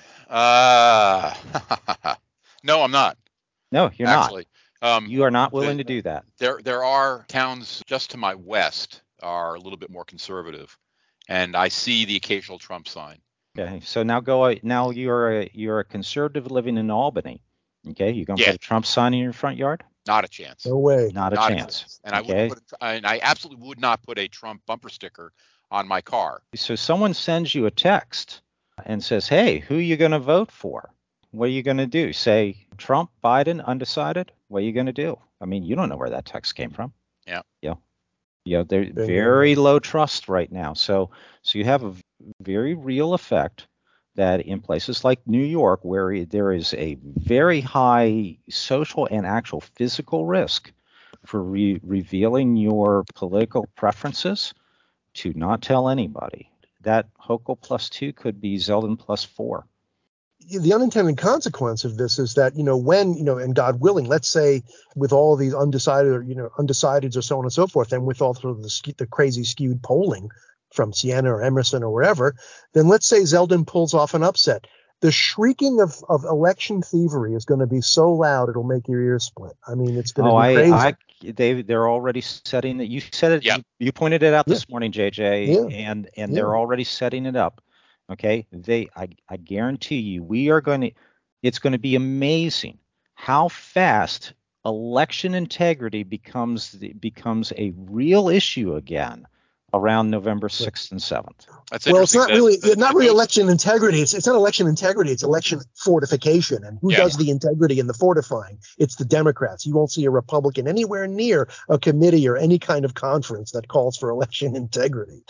No, I'm not. No, you're actually not. You are not willing to do that. There are towns just to my west are a little bit more conservative, and I see the occasional Trump sign. Okay, so now you're a conservative living in Albany. Okay, you gonna put a Trump sign in your front yard? Not a chance. No way. Not a chance. And I absolutely would not put a Trump bumper sticker on my car. So someone sends you a text and says, "Hey, who are you going to vote for?" What are you going to do? Say Trump, Biden, undecided? What are you going to do? I mean, you don't know where that text came from. Yeah. Yeah. They're very low trust right now. So you have a very real effect that in places like New York, where there is a very high social and actual physical risk for revealing your political preferences, to not tell anybody. That Hochul +2 could be Zeldin +4. The unintended consequence of this is that, when, and God willing, let's say with all these undecideds or so on and so forth, and with all sort of the crazy skewed polling from Siena or Emerson or wherever, then let's say Zeldin pulls off an upset. The shrieking of election thievery is going to be so loud it'll make your ears split. I mean, it's going to be crazy. They're already setting it. You said it. Yep. You pointed it out this morning, JJ, and they're already setting it up. Okay, I guarantee you, it's going to be amazing how fast election integrity becomes a real issue again around November 6th and 7th. Well, it's not really election integrity. It's not election integrity. It's election fortification. And who does the integrity and the fortifying? It's the Democrats. You won't see a Republican anywhere near a committee or any kind of conference that calls for election integrity.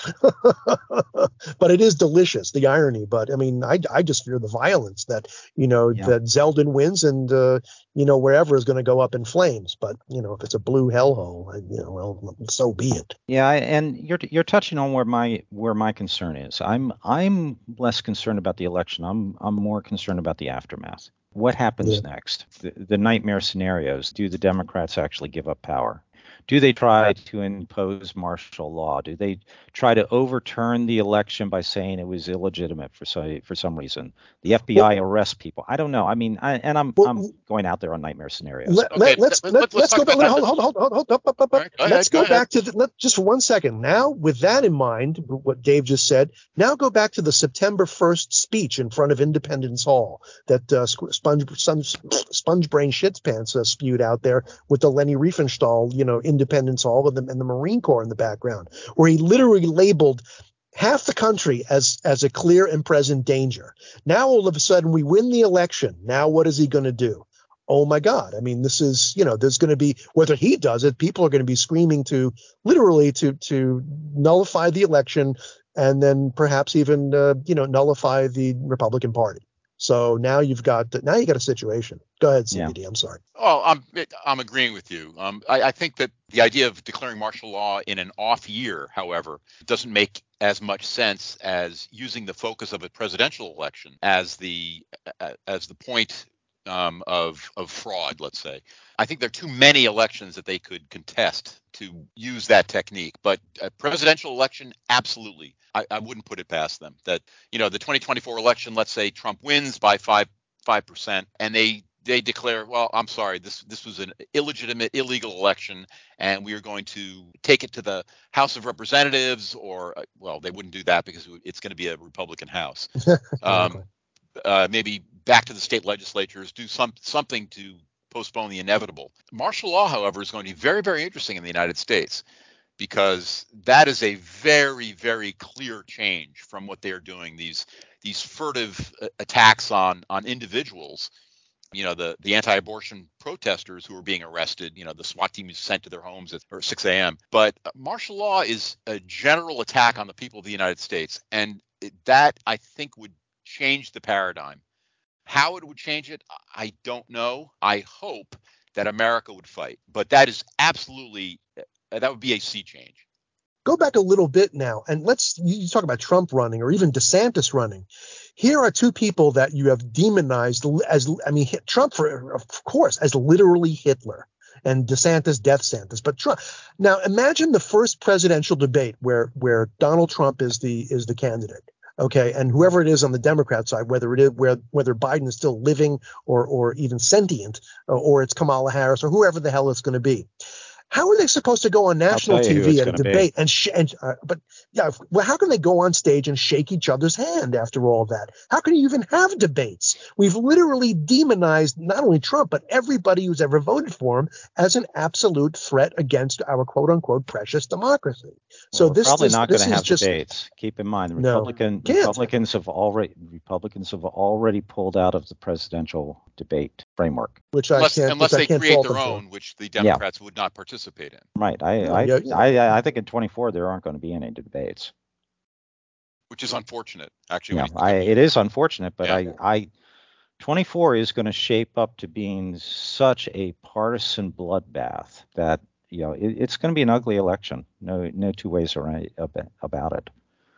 But it is delicious, the irony. But I mean, I just fear the violence that, that Zeldin wins and, wherever is going to go up in flames. But, if it's a blue hellhole, well, so be it. Yeah. And you're touching on where my concern is. I'm less concerned about the election. I'm more concerned about the aftermath. What happens next? The nightmare scenarios. Do the Democrats actually give up power? Do they try to impose martial law? Do they try to overturn the election by saying it was illegitimate for some reason? The FBI arrest people. I don't know. I mean, I'm going out there on nightmare scenarios. Let's go back. Hold. Let's go back to just for 1 second. Now, with that in mind, what Dave just said, now go back to the September 1st speech in front of Independence Hall that sponge brain shits pants spewed out there with the Leni Riefenstahl, Independence Hall and the Marine Corps in the background, where he literally labeled half the country as a clear and present danger. Now, all of a sudden, we win the election. Now, what is he going to do? Oh, my God. I mean, this is, there's going to be, whether he does it, people are going to be screaming to nullify the election and then perhaps even, nullify the Republican Party. So now you got a situation. Go ahead, CBD. Yeah. I'm sorry. Oh, I'm agreeing with you. I think that the idea of declaring martial law in an off year, however, doesn't make as much sense as using the focus of a presidential election as the point of fraud, let's say. I think there are too many elections that they could contest to use that technique. But a presidential election, absolutely. I wouldn't put it past them. That, the 2024 election, let's say Trump wins by 5%, and they declare, well, I'm sorry, this was an illegitimate, illegal election, and we are going to take it to the House of Representatives, or, well, they wouldn't do that because it's going to be a Republican House. Maybe back to the state legislatures, do something to postpone the inevitable. Martial law, however, is going to be very, very interesting in the United States, because that is a very, very clear change from what they are doing. These furtive attacks on individuals, the anti-abortion protesters who are being arrested, the SWAT team is sent to their homes at 6 a.m. But martial law is a general attack on the people of the United States. And that, I think, would change the paradigm. How it would change it, I don't know. I hope that America would fight. But that is absolutely, that would be a sea change. Go back a little bit now, and you talk about Trump running or even DeSantis running. Here are two people that you have demonized Trump, of course, as literally Hitler, and DeSantis, Death Santis. But Trump. Now, imagine the first presidential debate where Donald Trump is the candidate. Okay, and whoever it is on the Democrat side, whether Biden is still living or even sentient, or it's Kamala Harris or whoever the hell it's going to be. How are they supposed to go on national TV at a debate how can they go on stage and shake each other's hand after all that? How can you even have debates? We've literally demonized not only Trump, but everybody who's ever voted for him as an absolute threat against our quote unquote precious democracy. So we're probably not going to have debates. Keep in mind, Republicans have already pulled out of the presidential debate framework. which Unless they create fault their them for. own, which the Democrats would not participate in. Right. I think in 24 there aren't going to be any debates. Which is unfortunate, actually. Yeah, it is unfortunate, but Yeah. 24 is going to shape up to being such a partisan bloodbath that it's going to be an ugly election. No two ways about it.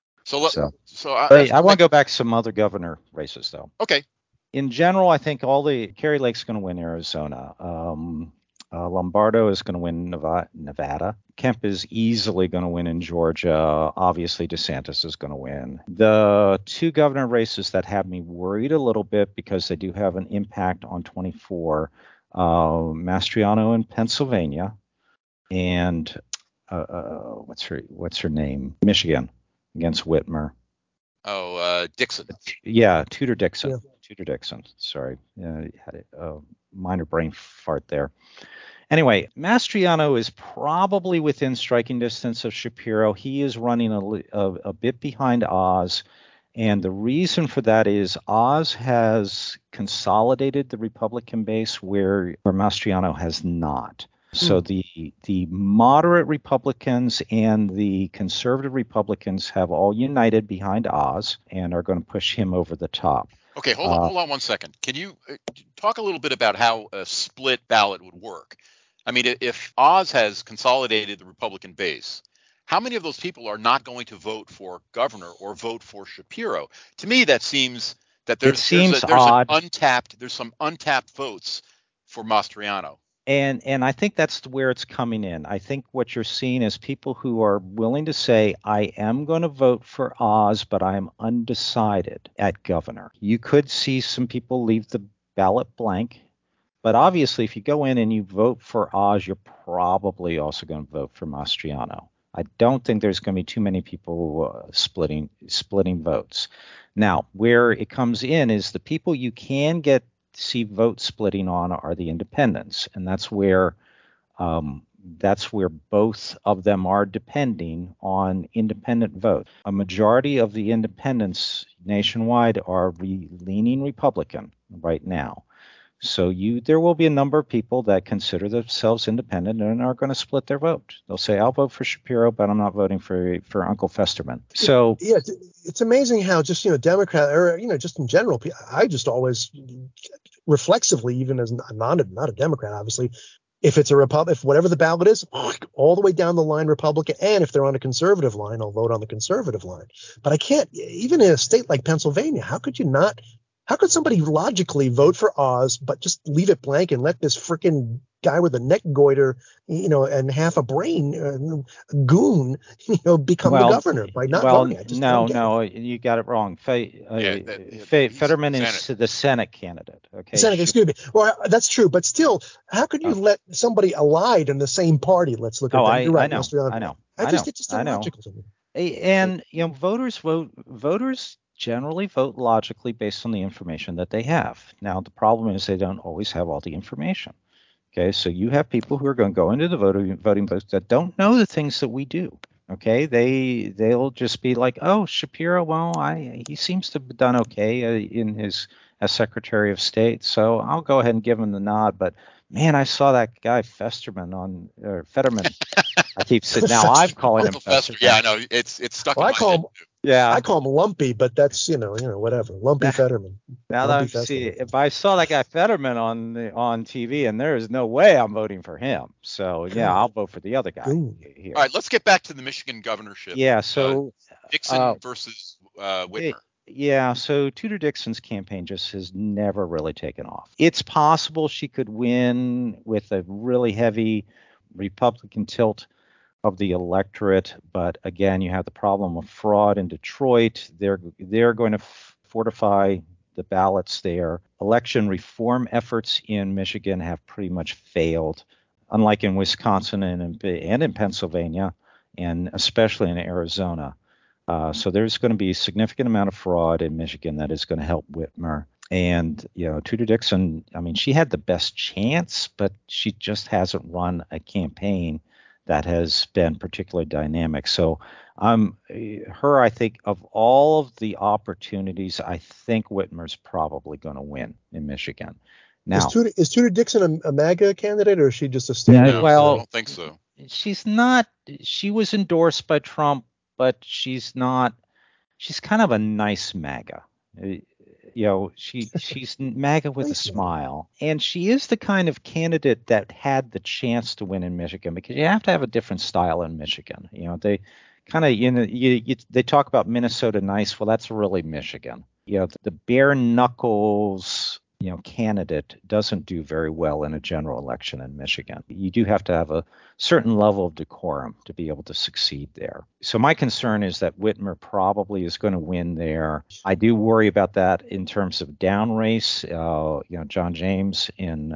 I want to go back to some other governor races, though. Okay. In general, I think Kari Lake's going to win Arizona. Lombardo is going to win Nevada. Kemp is easily going to win in Georgia. Obviously, DeSantis is going to win. The two governor races that have me worried a little bit because they do have an impact on 24, Mastriano in Pennsylvania, and what's her name? Michigan against Whitmer. Dixon. Yeah, Tudor Dixon. Yeah. Tudor Dixon. Sorry, had a minor brain fart there. Anyway, Mastriano is probably within striking distance of Shapiro. He is running a bit behind Oz, and the reason for that is Oz has consolidated the Republican base where Mastriano has not. So the moderate Republicans and the conservative Republicans have all united behind Oz and are going to push him over the top. Okay, hold on 1 second. Can you talk a little bit about how a split ballot would work? I mean, if Oz has consolidated the Republican base, how many of those people are not going to vote for governor or vote for Shapiro? To me, that seems that there's some untapped votes for Mastriano. And I think that's where it's coming in. I think what you're seeing is people who are willing to say, I am going to vote for Oz, but I'm undecided at governor. You could see some people leave the ballot blank. But obviously, if you go in and you vote for Oz, you're probably also going to vote for Mastriano. I don't think there's going to be too many people splitting votes. Now, where it comes in is the people you can see vote splitting on are the independents, and that's where both of them are depending on independent vote. A majority of the independents nationwide are leaning Republican right now. So there will be a number of people that consider themselves independent and are going to split their vote. They'll say, I'll vote for Shapiro, but I'm not voting for Uncle Festerman. So yeah, it's amazing how just, Democrat or, just in general, I just always reflexively, even as not a Democrat, obviously, if it's if whatever the ballot is, all the way down the line Republican, and if they're on a conservative line, I'll vote on the conservative line. But I can't, even in a state like Pennsylvania, how could somebody logically vote for Oz, but just leave it blank and let this freaking guy with a neck goiter, and half a brain, goon, become the governor by not voting? No, you got it wrong. Fetterman is the Senate candidate. Okay, Senate, excuse me. Well, that's true, but still, how could you let somebody allied in the same party? Let's look at that. You're right, I know. It's just illogical to me. And voters generally vote logically based on the information that they have. Now, the problem is they don't always have all the information. Okay, so you have people who are going to go into the voting booth that don't know the things that we do. Okay, they'll just be like, oh, Shapiro, well, he seems to have done okay as Secretary of State, so I'll go ahead and give him the nod. But man, I saw that guy Fetterman. I keep saying now I'm calling him Fetterman. Yeah, I know it's stuck in my head. I call him Lumpy, but that's whatever. Lumpy Fetterman. Now see, if I saw that guy Fetterman on TV, and there is no way I'm voting for him. So yeah, I'll vote for the other guy here. All right, let's get back to the Michigan governorship. Yeah, so Dixon versus Whitmer. Yeah, so Tudor Dixon's campaign just has never really taken off. It's possible she could win with a really heavy Republican tilt of the electorate, but again, you have the problem of fraud in Detroit. They're going to fortify the ballots there. Election reform efforts in Michigan have pretty much failed, unlike in Wisconsin and in Pennsylvania, and especially in Arizona. So there's going to be a significant amount of fraud in Michigan that is going to help Whitmer. And, Tudor Dixon, I mean, she had the best chance, but she just hasn't run a campaign that has been particularly dynamic. So I think of all of the opportunities, I think Whitmer's probably going to win in Michigan. Now, Is Tudor Dixon a MAGA candidate, or is she just a yeah, standard? No, well, I don't think so. she's not. She was endorsed by Trump, but she's not. She's kind of a nice MAGA. She's MAGA with a Nice MAGA. smile, and she is the kind of candidate that had the chance to win in Michigan, because you have to have a different style in Michigan. They kind of they talk about Minnesota nice. Well, that's really Michigan. The bare knuckles candidate doesn't do very well in a general election in Michigan. You do have to have a certain level of decorum to be able to succeed there. So my concern is that Whitmer probably is going to win there. I do worry about that in terms of down race. John James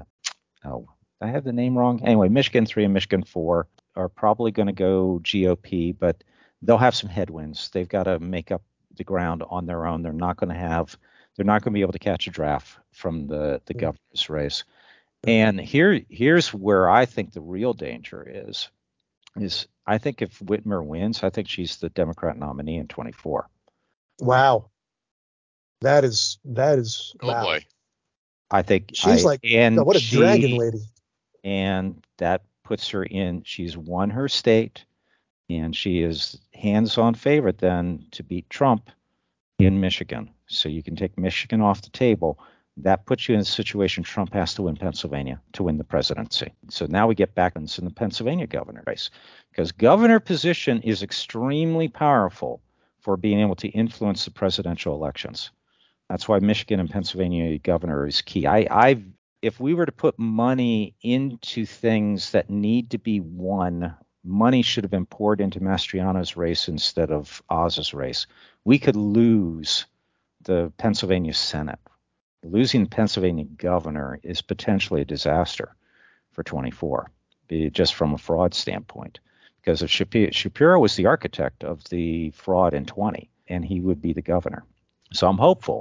I have the name wrong. Anyway, Michigan 3 and Michigan 4 are probably going to go GOP, but they'll have some headwinds. They've got to make up the ground on their own. They're not going to be able to catch a draft from the governor's race. And here's where I think the real danger is I think if Whitmer wins, I think she's the Democrat nominee in 24. Wow. That is Oh wow. boy. I think she's what a dragon lady. And that puts her in. She's won her state, and she is hands-on favorite then to beat Trump in Michigan. So you can take Michigan off the table. That puts you in a situation Trump has to win Pennsylvania to win the presidency. So now we get back in the Pennsylvania governor race, because governor position is extremely powerful for being able to influence the presidential elections. That's why Michigan and Pennsylvania governor is key. If we were to put money into things that need to be won, money should have been poured into Mastriano's race instead of Oz's race. We could lose the Pennsylvania Senate. Losing the Pennsylvania governor is potentially a disaster for 24, just from a fraud standpoint, because if Shapiro was the architect of the fraud in 20, and he would be the governor. So I'm hopeful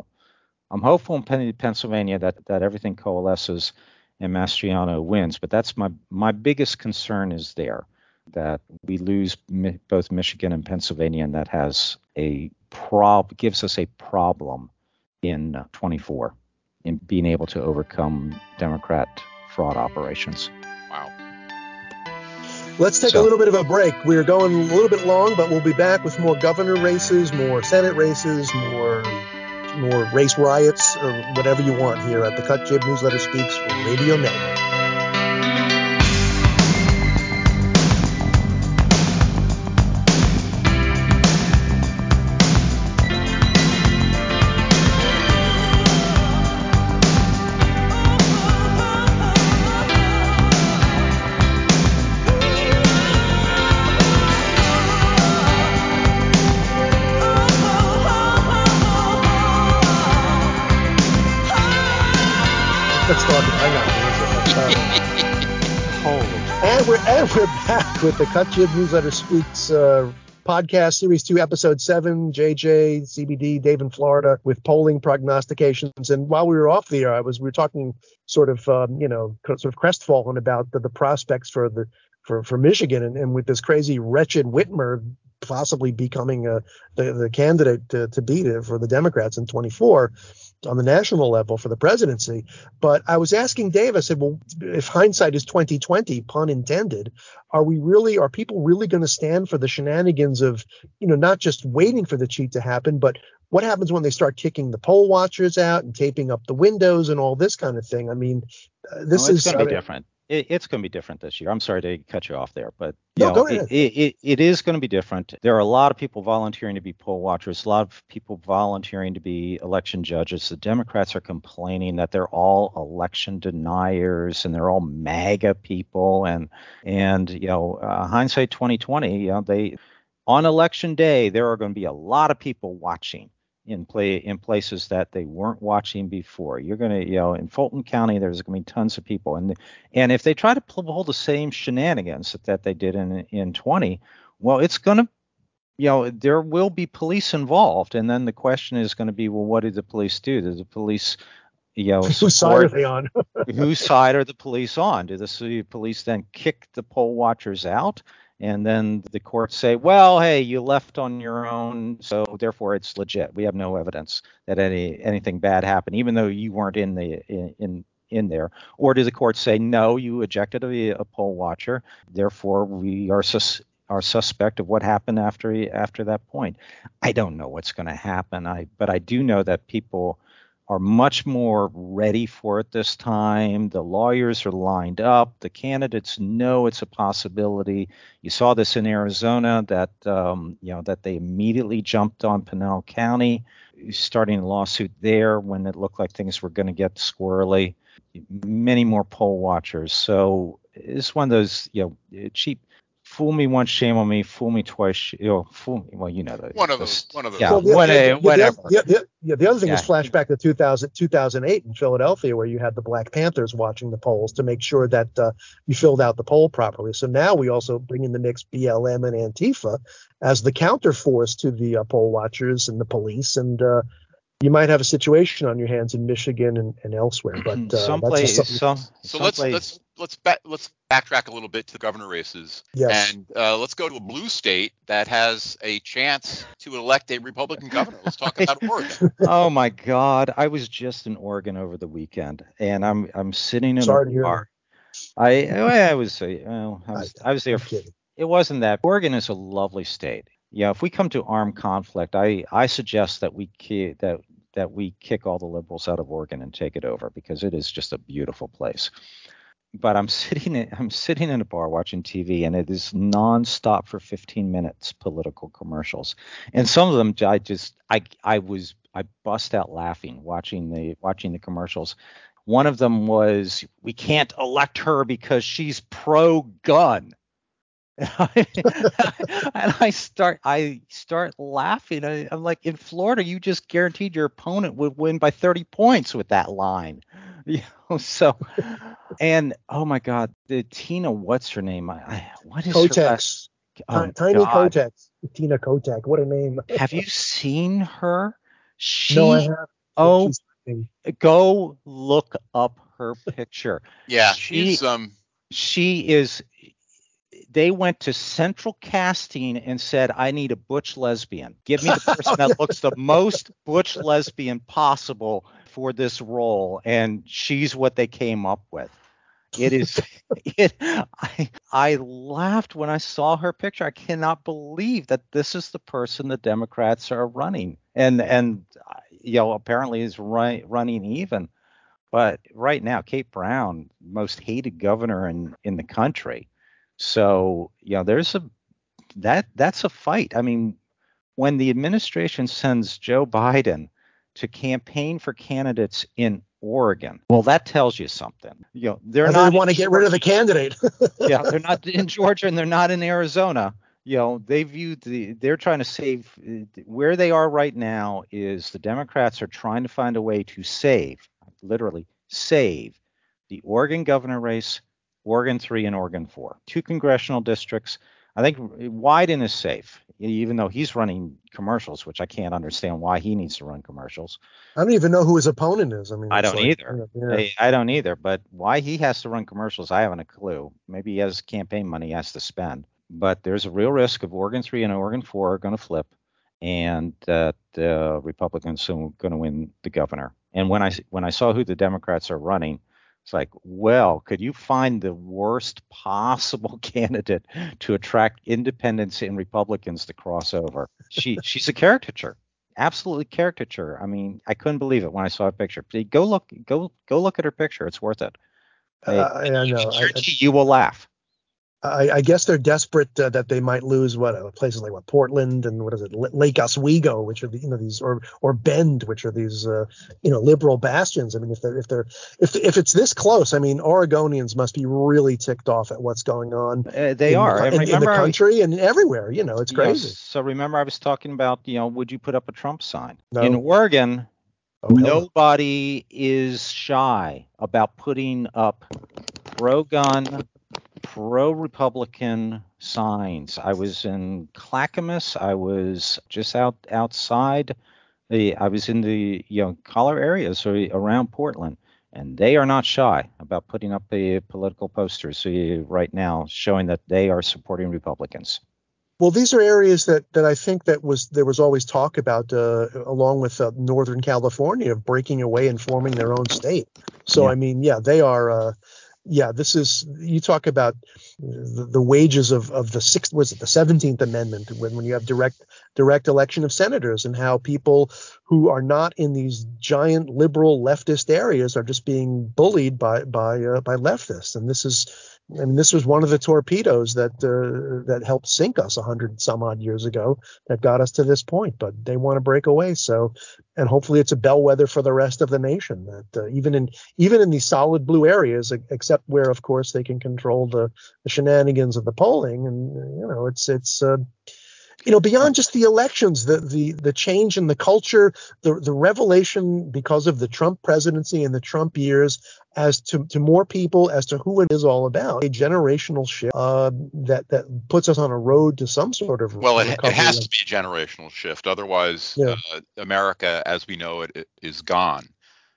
in Pennsylvania that everything coalesces and Mastriano wins. But that's my biggest concern is there, that we lose both Michigan and Pennsylvania, and that has gives us a problem in 24 in being able to overcome Democrat fraud operations. Wow. Let's take a little bit of a break. We're going a little bit long, but we'll be back with more governor races, more Senate races, more race riots, or whatever you want here at the Cut Jib Newsletter Speaks Radio Network. Let's talk. Hang on. And we're back with the Cut Jib Newsletter Speaks podcast, series 2, episode 7. JJ, CBD, Dave in Florida, with polling prognostications. And while we were off the air, we were talking sort of crestfallen about the prospects for Michigan, and with this crazy wretched Whitmer possibly becoming the candidate to beat it for the Democrats in 24 on the national level for the presidency. But I was asking Dave, I said, well, if hindsight is 2020, pun intended, are people really going to stand for the shenanigans of, not just waiting for the cheat to happen, but what happens when they start kicking the poll watchers out and taping up the windows and all this kind of thing? I mean, it's going to be different. It's going to be different this year. I'm sorry to cut you off there, but go ahead. It is going to be different. There are a lot of people volunteering to be poll watchers, a lot of people volunteering to be election judges. The Democrats are complaining that they're all election deniers and they're all MAGA people. And hindsight 2020, on election day, there are going to be a lot of people watching in places that they weren't watching before. You're going to, in Fulton County, there's going to be tons of people. And if they try to pull the same shenanigans that they did in 20, well, it's going to, there will be police involved. And then the question is going to be, well, what did the police do? Did the police, whose side are they on? Whose side are the police on? Do the city police then kick the poll watchers out? And then the courts say, well, hey, you left on your own, so therefore it's legit. We have no evidence that anything bad happened, even though you weren't in in there? Or does the court say, no, you ejected a poll watcher, therefore we are suspect of what happened after that point? I don't know what's going to happen. But I do know that people are much more ready for it this time. The lawyers are lined up. The candidates know it's a possibility. You saw this in Arizona that that they immediately jumped on Pinal County, starting a lawsuit there when it looked like things were going to get squirrely. Many more poll watchers. So it's one of those cheap. Fool me once, shame on me. Fool me twice, fool me. Well, one of those. Yeah, well, whatever. The other thing is flashback to 2008 in Philadelphia, where you had the Black Panthers watching the polls to make sure that you filled out the poll properly. So now we also bring in the mix BLM and Antifa as the counterforce to the poll watchers and the police, and you might have a situation on your hands in Michigan and elsewhere. But let's backtrack a little bit to the governor races. Yes. And let's go to a blue state that has a chance to elect a Republican governor. Let's talk about Oregon. Oh my God, I was just in Oregon over the weekend, and I'm sitting in a bar. I was there. It wasn't that. Oregon is a lovely state. Yeah, if we come to armed conflict, I suggest that we kick all the liberals out of Oregon and take it over, because it is just a beautiful place. But I'm sitting in a bar watching TV, and it is nonstop for 15 minutes political commercials, and some of them I bust out laughing watching the commercials. One of them was, we can't elect her because she's pro-gun. And I start laughing. I'm like, in Florida, you just guaranteed your opponent would win by 30 points with that line. So, and oh my God, the Tina, what's her name? What is Kotex. Her last? Tiny Kotex. Tina Kotek. What a name. Have you seen her? No, I have. Oh, go look up her picture. Yeah, she is. They went to Central Casting and said, I need a butch lesbian. Give me the person that looks the most butch lesbian possible for this role. And she's what they came up with. It is. I laughed when I saw her picture. I cannot believe that this is the person the Democrats are running. And apparently is running even. But right now, Kate Brown, most hated governor in the country. So, that's a fight. I mean, when the administration sends Joe Biden to campaign for candidates in Oregon, well, that tells you something. They want to get rid of the candidate. Yeah, they're not in Georgia and they're not in Arizona. They're trying to save. Where they are right now is the Democrats are trying to find a way to literally save the Oregon governor race, Oregon 3 and Oregon 4, 2 congressional districts. I think Wyden is safe, even though he's running commercials, which I can't understand why he needs to run commercials. I don't even know who his opponent is. I mean, I don't either. Yeah. I don't either. But why he has to run commercials, I haven't a clue. Maybe he has campaign money he has to spend. But there's a real risk of Oregon 3 and Oregon 4 are going to flip, and that the Republicans are going to win the governor. And when I saw who the Democrats are running, it's like, well, could you find the worst possible candidate to attract independents and Republicans to cross over? She's a caricature, absolutely caricature. I mean, I couldn't believe it when I saw a picture. Go look at her picture. It's worth it. I know. You will laugh. I guess they're desperate that they might lose places like Portland and Lake Oswego, which are these or Bend, which are these liberal bastions. I mean, if it's this close, I mean, Oregonians must be really ticked off at what's going on. They are in the country and everywhere. It's crazy. So remember, I was talking about would you put up a Trump sign in Oregon? Nobody is shy about putting up pro-gun, pro-Republican signs. I was in Clackamas. I was just outside. I was in the collar areas around Portland, and they are not shy about putting up the political posters right now showing that they are supporting Republicans. Well, these are areas that I think there was always talk about, along with Northern California, of breaking away and forming their own state. So, Yeah. I mean, yeah, they are. This is, you talk about the wages of the 17th Amendment when you have direct election of senators, and how people who are not in these giant liberal leftist areas are just being bullied by leftists. And this was one of the torpedoes that helped sink us 100 some odd years ago, that got us to this point. But they want to break away. So, and hopefully it's a bellwether for the rest of the nation, that even in these solid blue areas, except where, of course, they can control the shenanigans of the polling. And it's beyond just the elections, the change in the culture, the revelation because of the Trump presidency and the Trump years, as to more people as to who it is all about, a generational shift that puts us on a road to some sort of recovery. It has to be a generational shift, otherwise America as we know it is gone.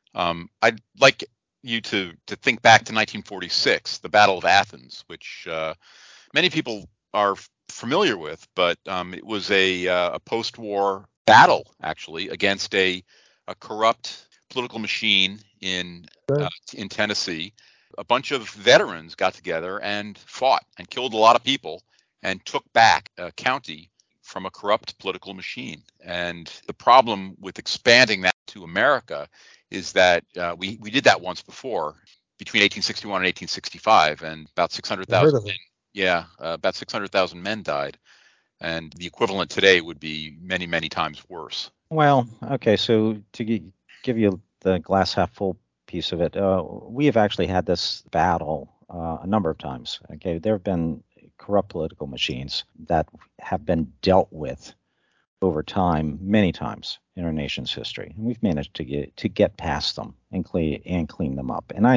I'd like you to think back to 1946, the Battle of Athens, which many people are familiar with, but it was a post-war battle, actually, against a corrupt political machine in Tennessee. A bunch of veterans got together and fought and killed a lot of people and took back a county from a corrupt political machine. And the problem with expanding that to America is that we did that once before, between 1861 and 1865, and about 600,000 men. Yeah, about 600,000 men died, and the equivalent today would be many, many times worse. Well, okay, so to give you the glass half full piece of it, we have actually had this battle a number of times. Okay, there have been corrupt political machines that have been dealt with over time, many times in our nation's history, and we've managed to get past them and clean them up. And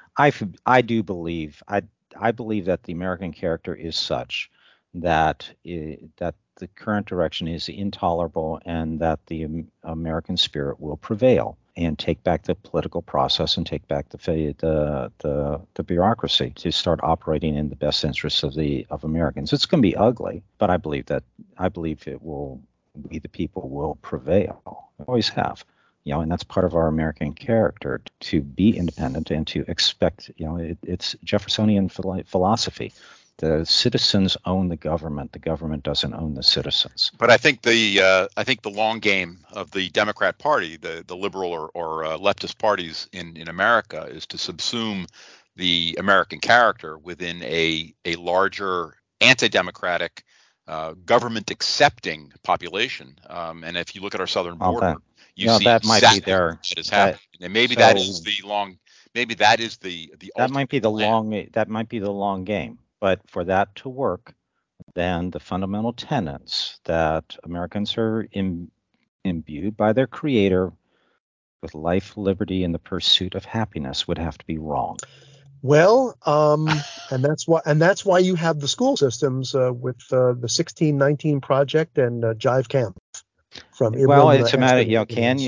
I do believe I believe that the American character is such that that the current direction is intolerable, and that the American spirit will prevail and take back the political process and take back the bureaucracy to start operating in the best interests of Americans. It's going to be ugly, but I believe it will. We the people will prevail. Always have. And that's part of our American character, to be independent and to expect, it's Jeffersonian philosophy. The citizens own the government doesn't own the citizens. But I think the long game of the Democrat Party, the liberal or leftist parties in America, is to subsume the American character within a larger anti-democratic, government accepting population. And if you look at our southern border, you see that might be there. That is happening. And maybe that is the long. Maybe that is the. That might be the long. That might be the long game. But for that to work, then the fundamental tenets that Americans are imbued by their Creator with life, liberty, and the pursuit of happiness would have to be wrong. Well, and that's why you have the school systems with the 1619 Project and Jive Camp. It's a matter.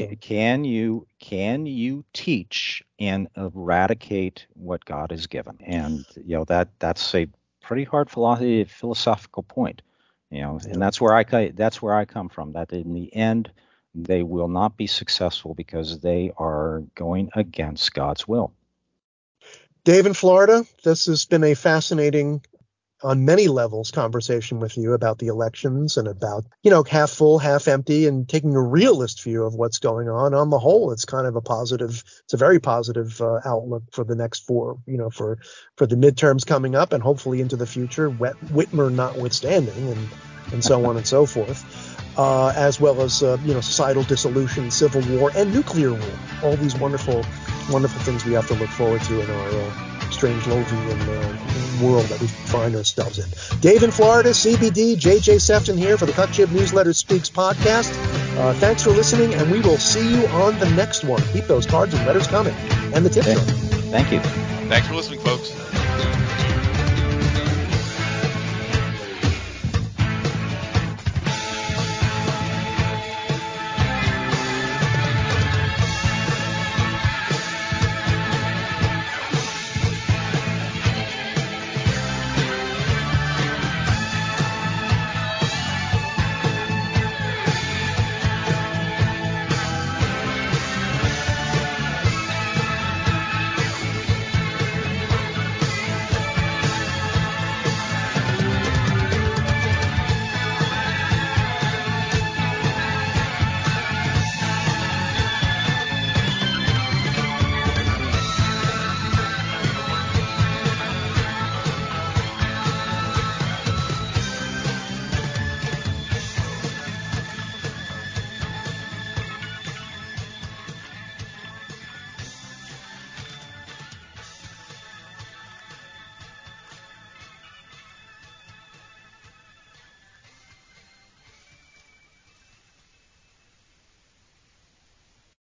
Can you teach and eradicate what God has given? And that's a pretty hard philosophical point. And that's where I come from. That in the end, they will not be successful because they are going against God's will. Dave in Florida, this has been a fascinating, on many levels, conversation with you about the elections and about, half full, half empty, and taking a realist view of what's going on. On the whole, it's kind of it's a very positive outlook for the next for the midterms coming up and hopefully into the future, Whitmer notwithstanding, and so on and so forth, as well as, societal dissolution, civil war, and nuclear war. All these wonderful things we have to look forward to in our strange Lovian world that we find ourselves in. Dave in Florida, CBD, JJ Sefton here for the Cut Jib Newsletter Speaks podcast. Thanks for listening, and we will see you on the next one. Keep those cards and letters coming, and the tip jar. Thank you. Thanks for listening, folks.